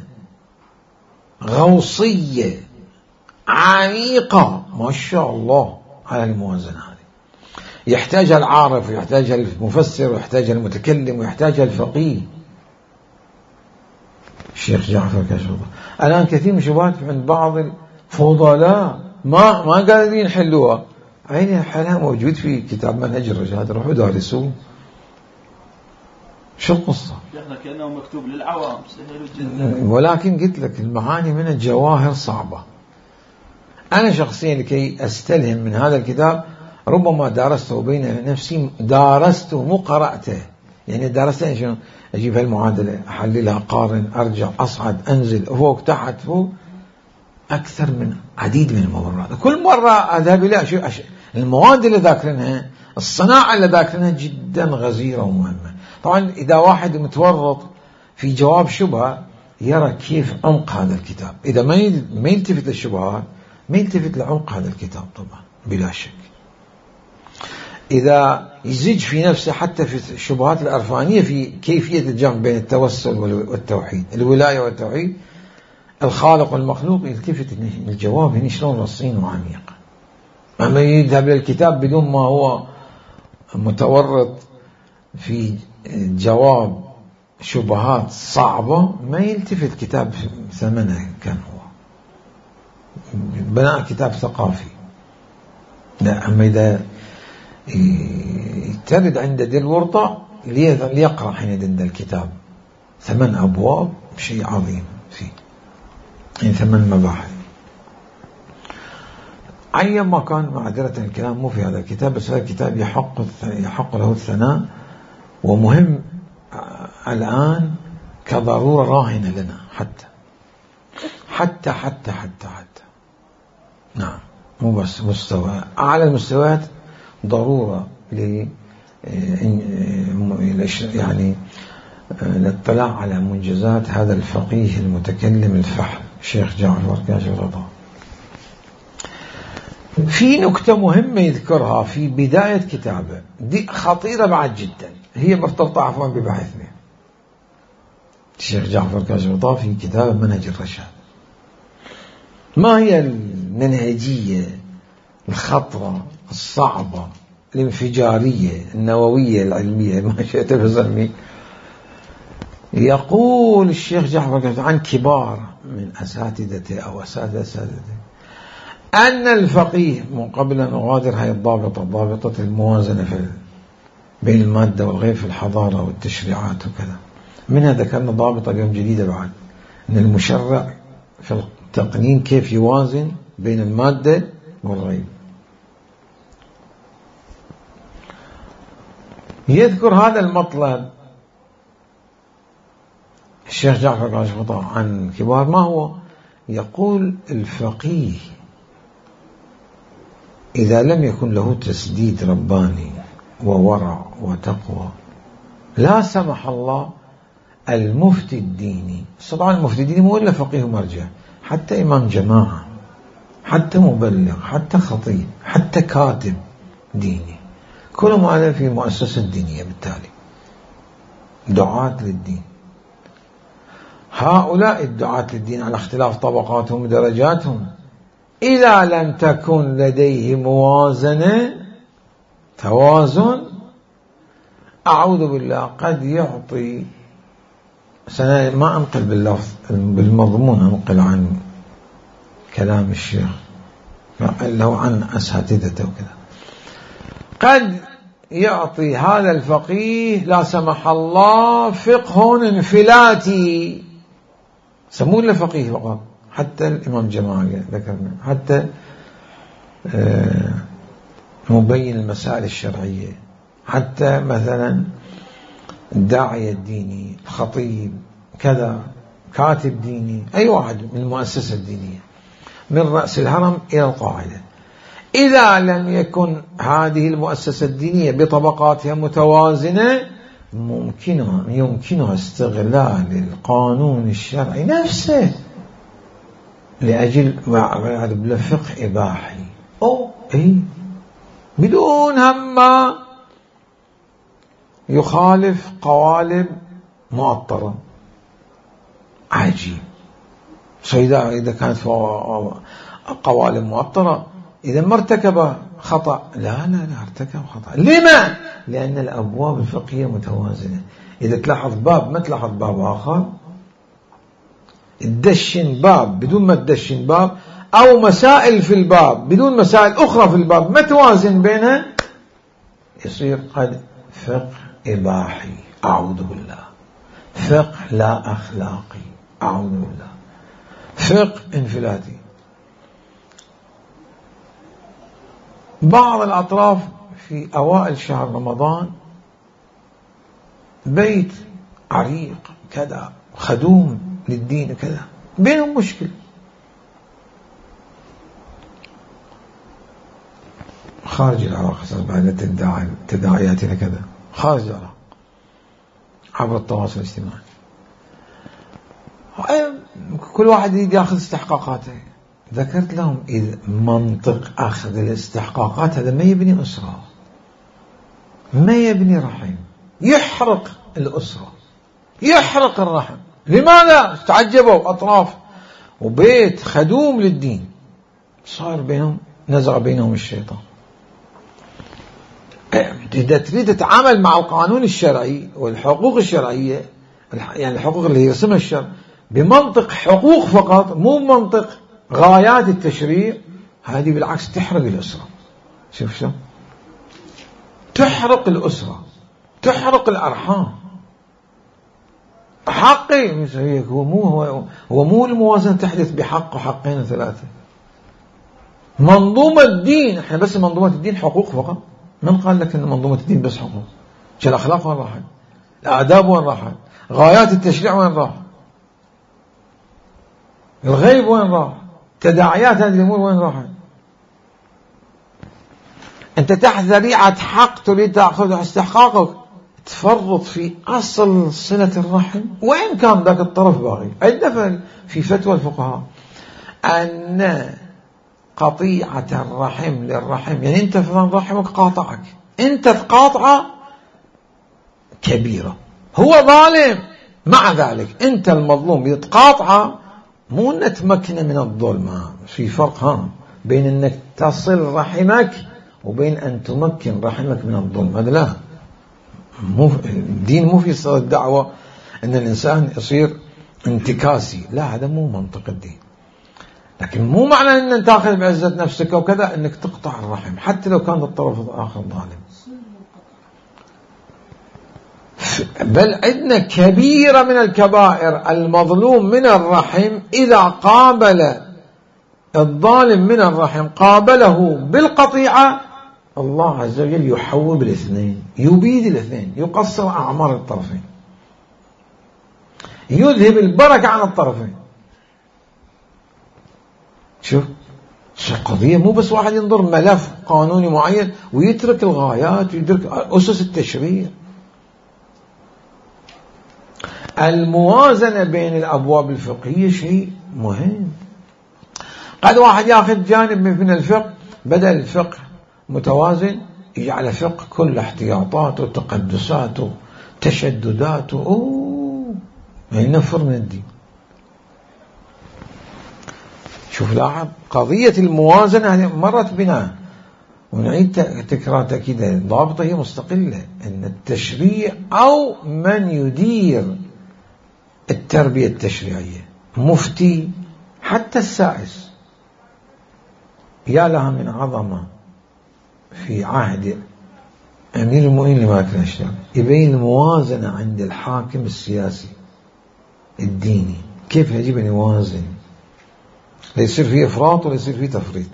غوصية عميقة، ما شاء الله على الموازنة هذه. يحتاج العارف ويحتاج المفسر ويحتاج المتكلم ويحتاج الفقيه. الشيخ جعفر كاشف الغطاء الآن كثير من شبهات عند بعض الفضلاء ما قادرين يحلوها، عيني حالها موجود في كتاب منهج الرشاد، روحوا دارسوه. شو القصة؟ كأنه مكتوب للعوام سهل جدا، ولكن قلت لك المعاني من الجواهر صعبة. أنا شخصيا لكي أستلهم من هذا الكتاب ربما درسته بين نفسي، درسته مو قرأته، يعني درسته شنو؟ أجيب هالمعادلة أحللها أقارن أرجع أصعد أنزل فوق تحت فوق أكثر من عديد من المرات. كل مرة أذهب إلى المواد اللي ذاكرينها، الصناعة اللي ذاكرينها جدا غزيرة ومهمة. طبعا إذا واحد متورط في جواب شبهة يرى كيف عمق هذا الكتاب، إذا ما يلتفت للشبهات ما يلتفت لعمق هذا الكتاب طبعا بلا شك. إذا يزج في نفسه حتى في الشبهات العرفانية في كيفية الجمع بين التوسل والتوحيد، الولاية والتوحيد، الخالق والمخلوق، يلتفت الجواب هنا شلون رصين وعميق. أما يذهب للكتاب بدون ما هو متورط في جواب شبهات صعبة ما يلتفت كتاب ثمنه كان هو بناء كتاب ثقافي. لا، أما إذا ترد عند ذي الورطة ليقرأ حين عند الكتاب 8 أبواب، شيء عظيم فيه، يعني 8 مباحث. أي ما كان معذرة الكلام مو في هذا الكتاب، بس هذا الكتاب يحق له الثناء، ومهم الآن كضرورة راهنة لنا حتى نعم، مو بس مستوى أعلى المستويات، ضرورة يعني الاطلاع على منجزات هذا الفقيه المتكلم الفحم الشيخ جعفر كاشف الغطاء. في نكتة مهمة يذكرها في بداية كتابه، دي خطيرة بعد جدا، هي مرتبطة عفوا ببحثنا. الشيخ جعفر كاشف الغطاء في كتابه منهج الرشاد، ما هي المنهجية الخطرة الصعبة الانفجارية النووية العلمية ما شئت فسمي. يقول الشيخ جعفر عن كبار من أساتذته أو أساتذته أن الفقيه من قبل أن نغادر هاي الضابطة، ضابطة الموازنة بين المادة والغير في الحضارة والتشريعات وكذا، منها ذكرنا ضابطة اليوم جديدة بعد، أن المشرع في التقنين كيف يوازن بين المادة والغيب. يذكر هذا المطلب الشيخ جعفر كاشف الغطاء عن كبار، ما هو؟ يقول الفقيه إذا لم يكن له تسديد رباني وورع وتقوى، لا سمح الله المفتي الديني، طبعا المفتي الديني مو إلا فقيه ومرجع، حتى إمام جماعة، حتى مبلغ، حتى خطيب، حتى كاتب ديني، كلهم هذا في مؤسسة دينية، بالتالي دعاة للدين. هؤلاء الدعاة للدين على اختلاف طبقاتهم ودرجاتهم، إذا لم تكن لديه موازنة توازن، أعوذ بالله قد يعطي، ما أنقل باللفظ بالمضمون، أنقل عن كلام الشيخ له عن أساتذته وكذا، قد يعطي هذا الفقيه لا سمح الله فقه انفلاتي، سموه له فقيه فقط، حتى الإمام جماعة ذكرنا، حتى مبين المسائل الشرعية، حتى مثلا الداعية الديني، الخطيب كذا، كاتب ديني، أي واحد من المؤسسة الدينية من رأس الهرم إلى القاعدة، إذا لم يكن هذه المؤسسة الدينية بطبقاتها متوازنة، يمكنها استغلال القانون الشرعي نفسه لأجل فقه إباحي أو بدون هم يخالف قوالب مؤطرة. عجيب. إذا كانت قوالب مؤطرة، إذا ما ارتكب خطأ، لا ارتكب خطأ. لما؟ لأن الأبواب الفقهية متوازنة. إذا تلاحظ باب ما تلاحظ باب آخر، تدشن باب بدون ما تدشن باب، أو مسائل في الباب بدون مسائل أخرى في الباب ما توازن بينها، يصير قد فقه إباحي، أعوذ بالله، فقه لا أخلاقي، أعوذ بالله، فقه انفلاتي. بعض الأطراف في أوائل شهر رمضان بيت عريق كذا، خدوم للدين كذا، بينهم مشكلة، خارج العراق بعد تداعياتنا كذا، خارج العراق عبر التواصل الاجتماعي، كل واحد يريد ياخذ استحقاقاته. ذكرت لهم إذا منطق أخذ الاستحقاقات هذا ما يبني أسرة، ما يبني رحم، يحرق الأسرة، يحرق الرحم. لماذا؟ تعجبوا أطراف وبيت خدوم للدين، صار بينهم نزع بينهم الشيطان. إذا تريد تتعامل مع القانون الشرعي والحقوق الشرعية، يعني الحقوق اللي يرسمها الشرع بمنطق حقوق فقط، مو منطق غايات التشريع، هذه بالعكس تحرق الأسرة. شوف شو تحرق الأسرة، تحرق الأرحام. حقي هو مو الموازنة تحدث بحق وحقين وثلاثة. منظومة الدين، احنا بس منظومة الدين حقوق فقط. من قال لك ان منظومة الدين بس حقوق؟ الأخلاق وين راحت؟ الآداب وين راحت؟ غايات التشريع وين راح؟ الغيب وين راح؟ تداعيات هذه الأمور وين راحت؟ أنت تحت ذريعة حق تريد تأخذ استحقاقك، تفرط في أصل صلة الرحم وإن كان ذاك الطرف باغي. عندنا في فتوى الفقهاء أن قطيعة الرحم للرحم، يعني أنت فلان رحمك قاطعك، أنت تقاطعه كبيرة، هو ظالم، مع ذلك أنت المظلوم يتقاطعه، مو أن تمكن من الظلم. في فرق بين أنك تصل رحمك وبين أن تمكن رحمك من الظلم. هذا لا، الدين مو في صدد الدعوة أن الإنسان يصير انتكاسي، لا، هذا مو منطق الدين. لكن مو معنى أن تأخذ بعزة نفسك وكذا أنك تقطع الرحم حتى لو كان الطرف الآخر ظالم. بل عندنا كبيرة من الكبائر المظلوم من الرحم إذا قابل الظالم من الرحم قابله بالقطيعة، الله عز وجل يحوب الاثنين، يبيد الاثنين، يقصر أعمار الطرفين، يذهب البركة عن الطرفين. شوف القضية مو بس واحد ينظر ملف قانوني معين ويترك الغايات ويترك أسس التشريع. الموازنة بين الأبواب الفقهية شيء مهم. قد واحد يأخذ جانب من الفقه، بدل الفقه متوازن يجعل فقه كل احتياطاته وتقدساته تشدداته، ينفر من الدين. شوف لاحظ قضية الموازنة هذه مرت بنا، ونعيد تكرار تأكيد ضابطة هي مستقلة، أن التشريع أو من يدير التربية التشريعية، مفتي حتى السائس، يا لها من عظمة في عهد أمير المؤمنين لمالك الأشتر، يبين الموازنة عند الحاكم السياسي الديني، كيف يجب أن يوازن، لا يصير فيه إفراط ولا يصير فيه تفريط.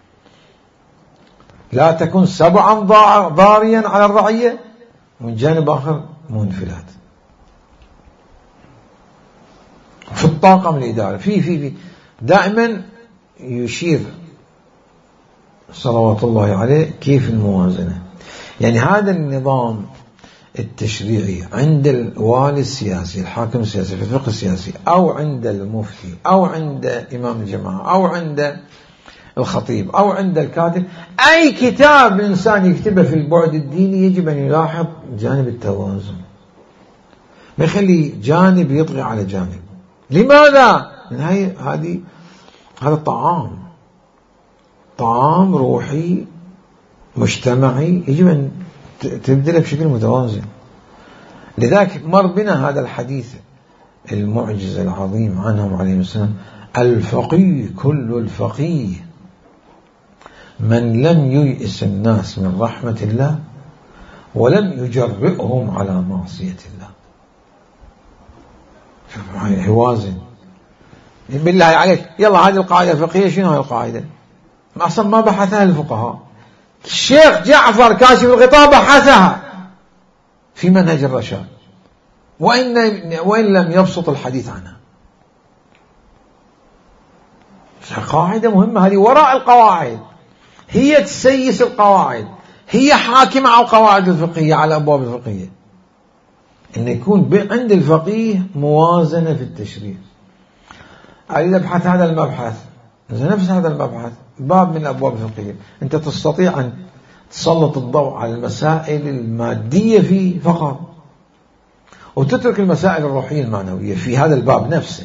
لا تكون سبعا ضاريا على الرعية ومن جانب آخر منفلات. في الطاقم الإداري في دائما يشير صلوات الله عليه كيف الموازنة. يعني هذا النظام التشريعي عند الوالي السياسي، الحاكم السياسي في الفقه السياسي، أو عند المفتي، أو عند إمام الجماعة، أو عند الخطيب، أو عند الكاتب، أي كتاب الإنسان يكتبه في البعد الديني يجب أن يلاحظ جانب التوازن، ما يخلي جانب يطغي على جانب. لماذا؟ هذا طعام روحي مجتمعي يجب أن تبدله بشكل متوازن. لذلك مر بنا هذا الحديث المعجز العظيم عنهم عليه السلام: الفقيه كل الفقيه من لم ييئس الناس من رحمة الله ولم يجرئهم على معصية الله. يوازن. بالله عليك، يلا هذه القاعدة الفقهية، شنو هذه القاعدة؟ أصلا ما بحثها الفقهاء، الشيخ جعفر كاشف الغطاء بحثها في منهج الرشاد، وإن لم يبسط الحديث عنها. قاعدة مهمة هذه، وراء القواعد، هي تسيس القواعد، هي حاكمة على القواعد الفقهية، على الأبواب الفقهية، أن يكون عند الفقيه موازنة في التشريع. أريد أبحث هذا المبحث، نفس هذا المبحث باب من الأبواب الفقهية، أنت تستطيع أن تسلط الضوء على المسائل المادية فيه فقط، وتترك المسائل الروحية المعنوية في هذا الباب نفسه.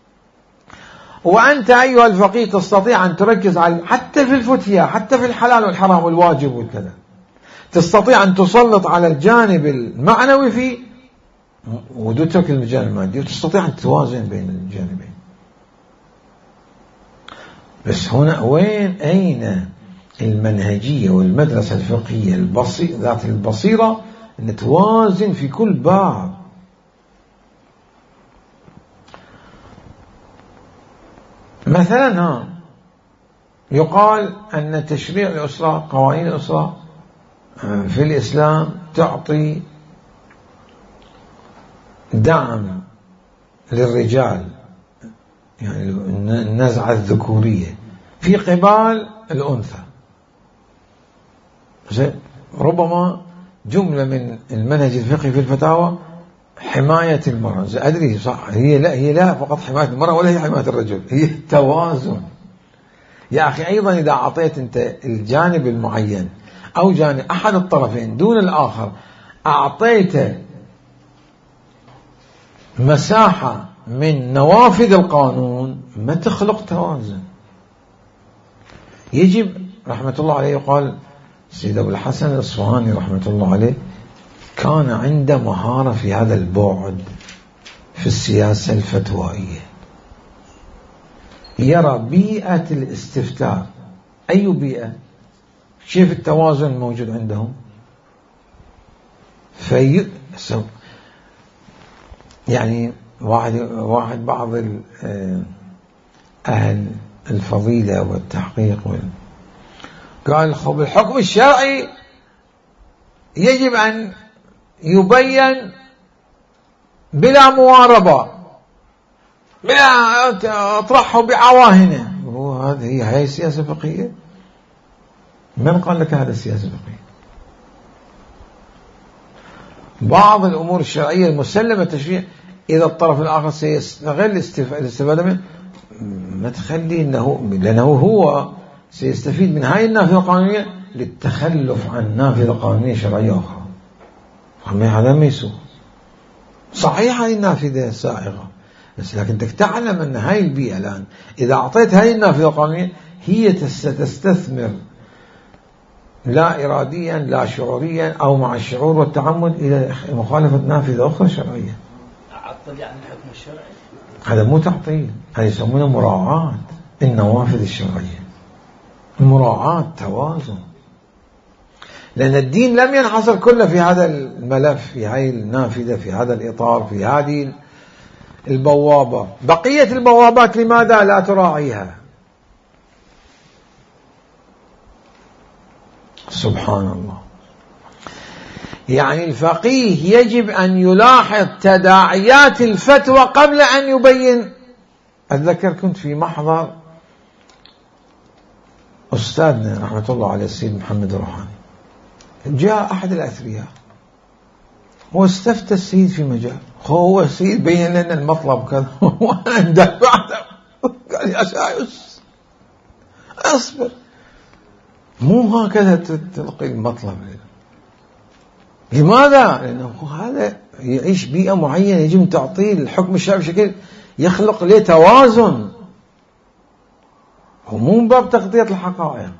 وأنت أيها الفقيه تستطيع أن تركز على حتى في الفتية، حتى في الحلال والحرام والواجب والكذا، تستطيع أن تسلط على الجانب المعنوي فيه وتترك الجانب المادي، وتستطيع أن توازن بين الجانبين. بس هنا أين المنهجية والمدرسة الفقهية ذات البصيرة أن توازن في كل باب؟ مثلا يقال أن تشريع الأسرة، قوانين الأسرة في الإسلام تعطي دعم للرجال، يعني النزعة الذكورية في قبال الأنثى. ربما جملة من المنهج الفقهي في الفتاوى حماية المرأة، أدري صح، هي لا فقط حماية المرأة ولا هي حماية الرجل، هي التوازن. يا أخي أيضا إذا أعطيت أنت الجانب المعين أو جانب أحد الطرفين دون الآخر، أعطيت مساحة من نوافذ القانون، ما تخلق توازن. يجب رحمة الله عليه، يقال سيد أبو الحسن الأصفهاني رحمة الله عليه كان عنده مهارة في هذا البعد في السياسة الفتوائية. يرى بيئة الاستفتاء، أي بيئة، كيف التوازن موجود عندهم، يعني واحد بعض أهل الفضيلة والتحقيق قال خب الحكم الشرعي يجب أن يبين بلا مواربة، بلا أطرحه بعواهنه. هذه هي السياسة الفقهية؟ من قال لك هذا السياسة الفقهية؟ بعض الأمور الشرعية المسلمة التشريع إذا الطرف الآخر سيستغل الاستفادة منه، ما تخلي لأنه هو سيستفيد من هاي النافذة القانونية للتخلف عن نافذة قانونية شرعية أخرى. هذا ما يسوء. صحيح هاي النافذة سائغة، بس لكن تعلم أن هاي البيئة الآن إذا أعطيت هاي النافذة القانونية هي ستستثمر لا إراديا لا شعوريا أو مع الشعور والتعمد إلى مخالفة نافذة أخرى شرعية. عطل يعني الحكم الشرعي؟ هذا مو تعطيل، هذا يسمونه مراعاة النوافذ الشرعية، مراعاة توازن. لأن الدين لم ينحصر كله في هذا الملف، في هذه النافذة، في هذا الإطار، في هذه البوابة. بقية البوابات لماذا لا تراعيها؟ سبحان الله. يعني الفقيه يجب أن يلاحظ تداعيات الفتوى قبل أن يبين. أتذكر كنت في محضر أستاذنا رحمة الله عليه السيد محمد الروحاني، جاء أحد الأثرياء واستفتى السيد في مجال، هو السيد بين لنا المطلب كذا وأنا اندفع. قال يا شايس أصبر، مو هكذا تلقي المطلب. لماذا؟ لأنه هذا يعيش بيئة معينة يجب تعطيه الحكم الشرعي بشكل يخلق له توازن، ومو من باب تغطية الحقائق.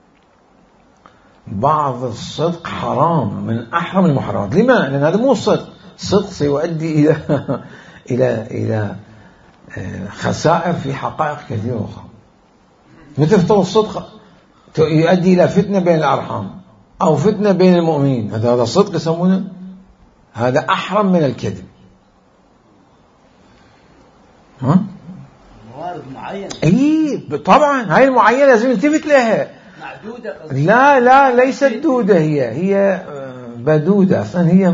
بعض الصدق حرام، من أحرم المحرمات. لما؟ لأن هذا مو صدق. صدق سيؤدي إلى خسائر في حقائق كثيرة أخرى. مثل الصدق يؤدي إلى فتنة بين الأرحام أو فتنة بين المؤمنين، هذا صدق يسمونه، هذا أحرم من الكذب. موارد معينة، أي طبعا هاي المعينة لازم نلتفت لها. معدودة؟ لا ليست دودة، هي بدودة أصلا، هي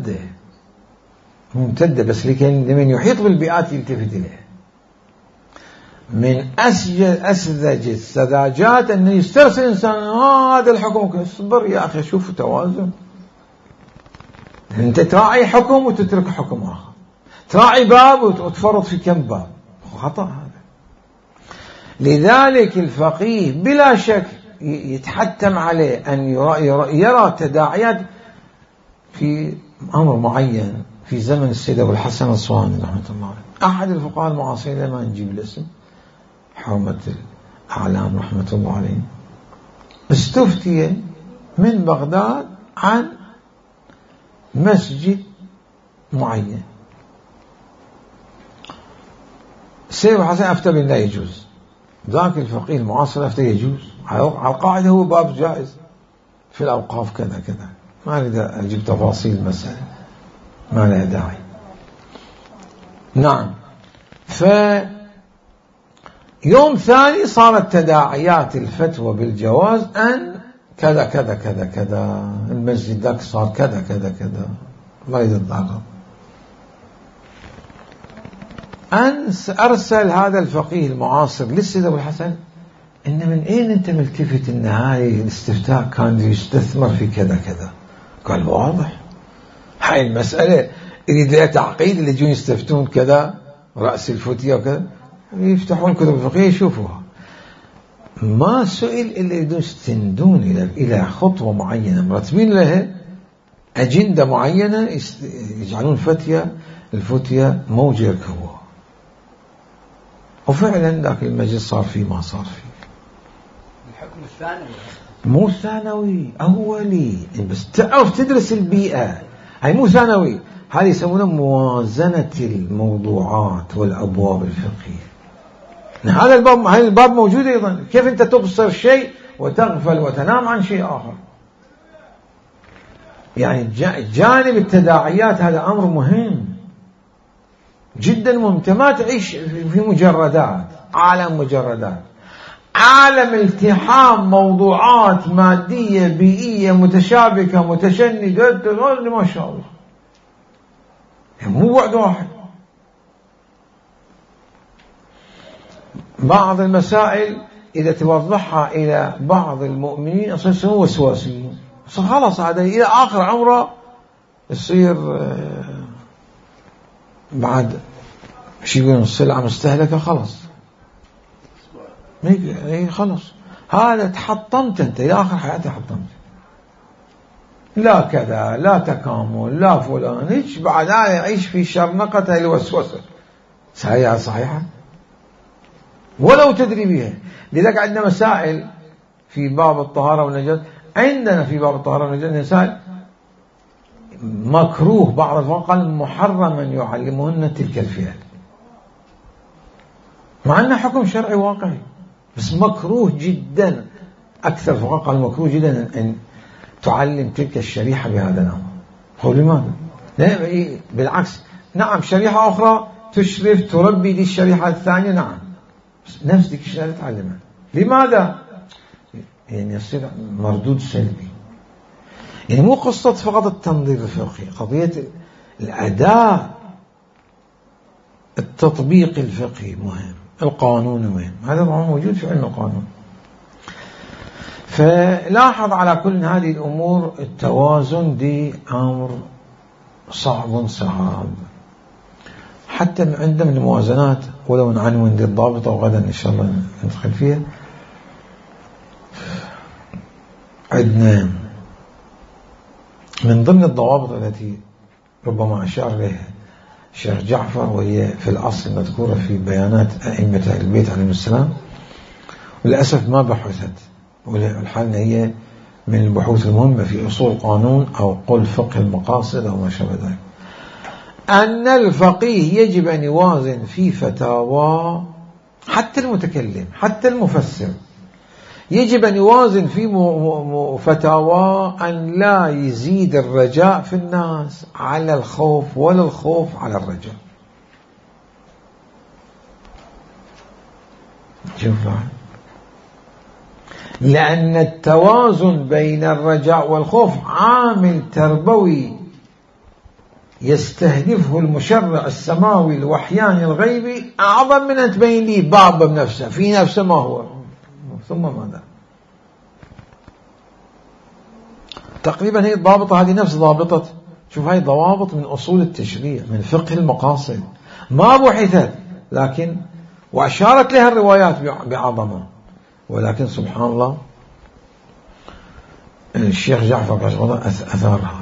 ممتدة بس لمن يحيط بالبيئات يلتفت لها. من أسذج السذاجات أن يسترسل الإنسان هذا الحكم. اصبر يا أخي، شوف توازن. أنت تراعي حكم وتترك حكم آخر، تراعي باب وتفرط في كم باب، خطأ هذا. لذلك الفقيه بلا شك يتحتم عليه أن يرى تداعيات في أمر معين. في زمن السيد أبو الحسن الأصفهاني رحمة الله عليه، أحد الفقهاء المعاصرين، لما نجيب الاسم، حرمة الأعلام رحمة الله عليه، استفتي من بغداد عن مسجد معين. السيد أبو الحسن أفتى بأن لا يجوز، ذاك الفقيه المعاصر أفتى يجوز. على القاعدة هو باب جائز في الأوقاف كذا كذا، ما أريد أجيب تفاصيل المسألة، ما لها داعي. نعم. يوم ثاني صارت تداعيات الفتوى بالجواز أن كذا كذا كذا كذا، المسجد ذاك صار كذا كذا كذا، ما يريد الضغط. أن أرسل هذا الفقيه المعاصر للسيد أبو الحسن إن من أين أنت ملتفت إن هاي الاستفتاء كان يستثمر في كذا كذا؟ قال واضح، هاي المسألة يريد لها تعقيد، اللي يجون يستفتون كذا رأس الفتية وكذا يفتحون كتب الفقهية يشوفوها. ما سئل إلا يريدون يستندون إلى خطوة معينة مرتبين لها أجندة معينة، يجعلون الفتية موجة يركبوها. وفعلا ذاك المجلس صار فيه ما صار فيه. الحكم الثانوي مو ثانوي، أولي، بس تعرف تدرس البيئة. هاي مو ثانوي، هذه يسمونها موازنة الموضوعات والأبواب الفقهية. هذا الباب موجود أيضا. كيف أنت تبصر شيء وتغفل وتنام عن شيء آخر؟ يعني جانب التداعيات هذا أمر مهم جدا مهم. أنت ما تعيش في مجردات، عالم مجردات، عالم التحام موضوعات مادية بيئية متشابكة متشنجة ما شاء الله، مو بعد واحد. بعض المسائل إذا توضحها إلى بعض المؤمنين يصيروا وسواسيين، خلاص هذا إلى آخر عمره يصير بعد شي يقولون السلعة مستهلكة خلاص خلاص. هذا تحطمت أنت إلى آخر حياتي، حطمت، لا كذا لا تكامل لا فلان، هيك بعد يعيش في شرنقة الوسوسة. صحيحة ولو تدري بها. لذلك عندنا مسائل في باب الطهارة والنجاة، عندنا في باب الطهارة والنجاة مسائل مكروه، بعض الفقهاء قال محرما يعلمهن تلك الفئات، مع أنه حكم شرعي واقعي، بس مكروه جدا. أكثر الفقهاء قال مكروه جدا أن تعلم تلك الشريحة بهذا الأمر. هو لماذا؟ لا بالعكس، نعم شريحة أخرى تشرف تربي دي الشريحة الثانية، نعم نفس ديك الشيء تعلمها. لماذا؟ يعني يصير مردود سلبي. يعني مو قصة فقط التنظير الفقهي، قضية الأداء التطبيق الفقهي مهم، القانون مهم، هذا موجود في علم القانون. فلاحظ على كل هذه الأمور التوازن دي أمر صعب. حتى عندنا من الموازنات، ولو نعنون دي الضابطة وغدا إن شاء الله ندخل فيها. عندنا من ضمن الضوابط التي ربما أشار إليها الشيخ جعفر، وهي في الأصل مذكورة في بيانات أئمة أهل البيت عليهم السلام، وللأسف ما بحثت، والحال هي من البحوث المهمة في أصول القانون أو قل فقه المقاصد أو ما شابه ذلك، أن الفقيه يجب أن يوازن في فتاوى، حتى المتكلم حتى المفسر يجب أن يوازن في فتاوى أن لا يزيد الرجاء في الناس على الخوف ولا الخوف على الرجاء. شوف، لأن التوازن بين الرجاء والخوف عامل تربوي يستهدفه المشرع السماوي الوحياني الغيبي أعظم من أن تبين لي باب بنفسه في نفسه ما هو ثم ماذا. تقريبا هي الضابطة هذه نفس ضابطة، شوف هاي ضوابط من أصول التشريع من فقه المقاصد، ما بحثت لكن وأشارت لها الروايات بعظمة، ولكن سبحان الله الشيخ جعفر رحمه الله أثارها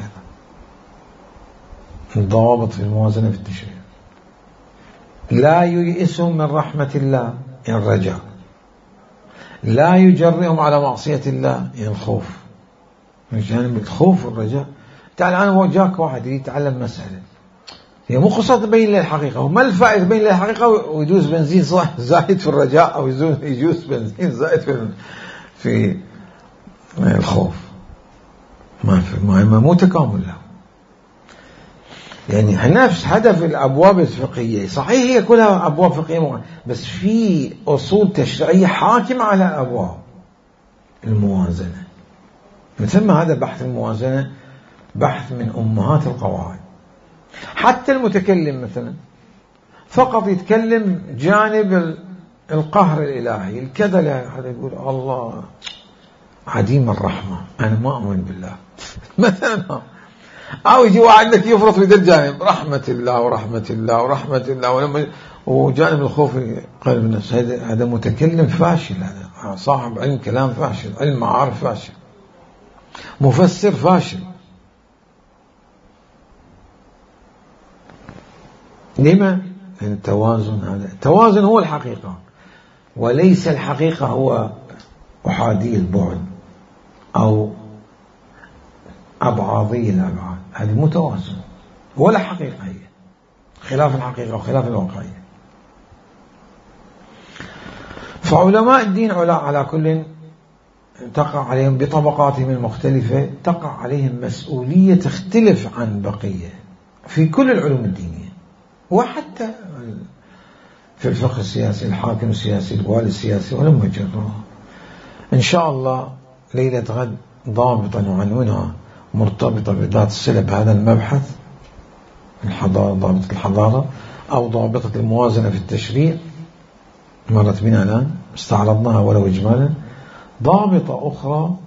الضوابط في الموازنة في التشريع. لا ييئسهم من رحمة الله يعني الرجاء، لا يجرئهم على معصية الله يعني الخوف، من جانب الخوف والرجاء. تعال الآن هو جاك واحد يتعلم مسألة، هي مو قصة تبين له الحقيقة، وما الفائدة تبين له الحقيقة ويجوز بنزين زائد في الرجاء أو يجوز بنزين زائد في الخوف، ما مو تكامل له. يعني نفس هدف الأبواب الفقهية، صحيح هي كلها أبواب فقهية بس في أصول تشريعية حاكمة على أبواب الموازنة. مثل ما هذا بحث الموازنة بحث من أمهات القواعد. حتى المتكلم مثلا فقط يتكلم جانب القهر الإلهي الكذا، هذا يقول الله عديم الرحمة، أنا ما أؤمن بالله مثلا. أو يجي واحد لك يفرط في ذا الجانب، رحمة الله ورحمة الله ورحمة الله، ولما وجانب الخوف قلب النفس، هذا متكلم فاشل، هذا صاحب علم كلام فاشل، علم معارف فاشل، مفسر فاشل. لما؟ لأن التوازن، هذا التوازن هو الحقيقة، وليس الحقيقة هو أحادي البعد أو أبعاضي الأبعاد، هذه متوازن ولا حقيقة، هي خلاف الحقيقة وخلاف الواقعية. فعلماء الدين على كل تقع عليهم بطبقاتهم المختلفة، تقع عليهم مسؤولية تختلف عن بقية في كل العلوم الدينية، وحتى في الفقه السياسي، الحاكم السياسي، الوالي السياسي، ولم يجرها. إن شاء الله ليلة غد ضابطا وعنونها مرتبطة بذات الصلة بهذا المبحث، الحضارة، ضابطة الحضارة أو ضابطة الموازنة في التشريع، مرت بنا الآن استعرضناها ولو إجمالا. ضابطة أخرى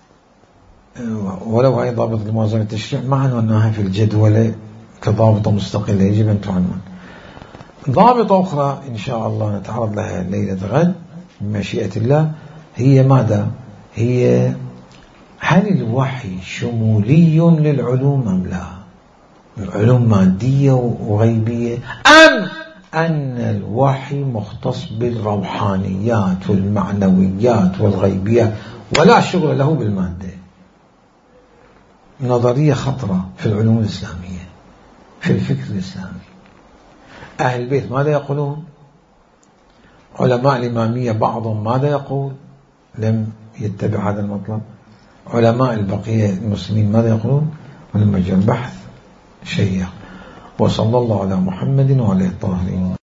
ولو هي ضابطة الموازنة في التشريع ما عنوناها في الجدول كضابطة مستقلة يجب أن تعنون. ضابطة أخرى إن شاء الله نتعرض لها ليلة غد بمشيئة الله، هي ماذا؟ هي هل الوحي شمولي للعلوم أم لا؟ العلوم مادية وغيبية، أم أن الوحي مختص بالروحانيات والمعنويات والغيبيات ولا شغل له بالمادة؟ نظرية خطرة في العلوم الإسلامية، في الفكر الإسلامي. أهل البيت ماذا يقولون؟ علماء الإمامية بعضهم ماذا يقول؟ لم يتبع هذا المطلب. علماء البقية المسلمين ماذا يقولون؟ ولم يجر بحث شيق. وصلى الله على محمد وعلى الطاهرين.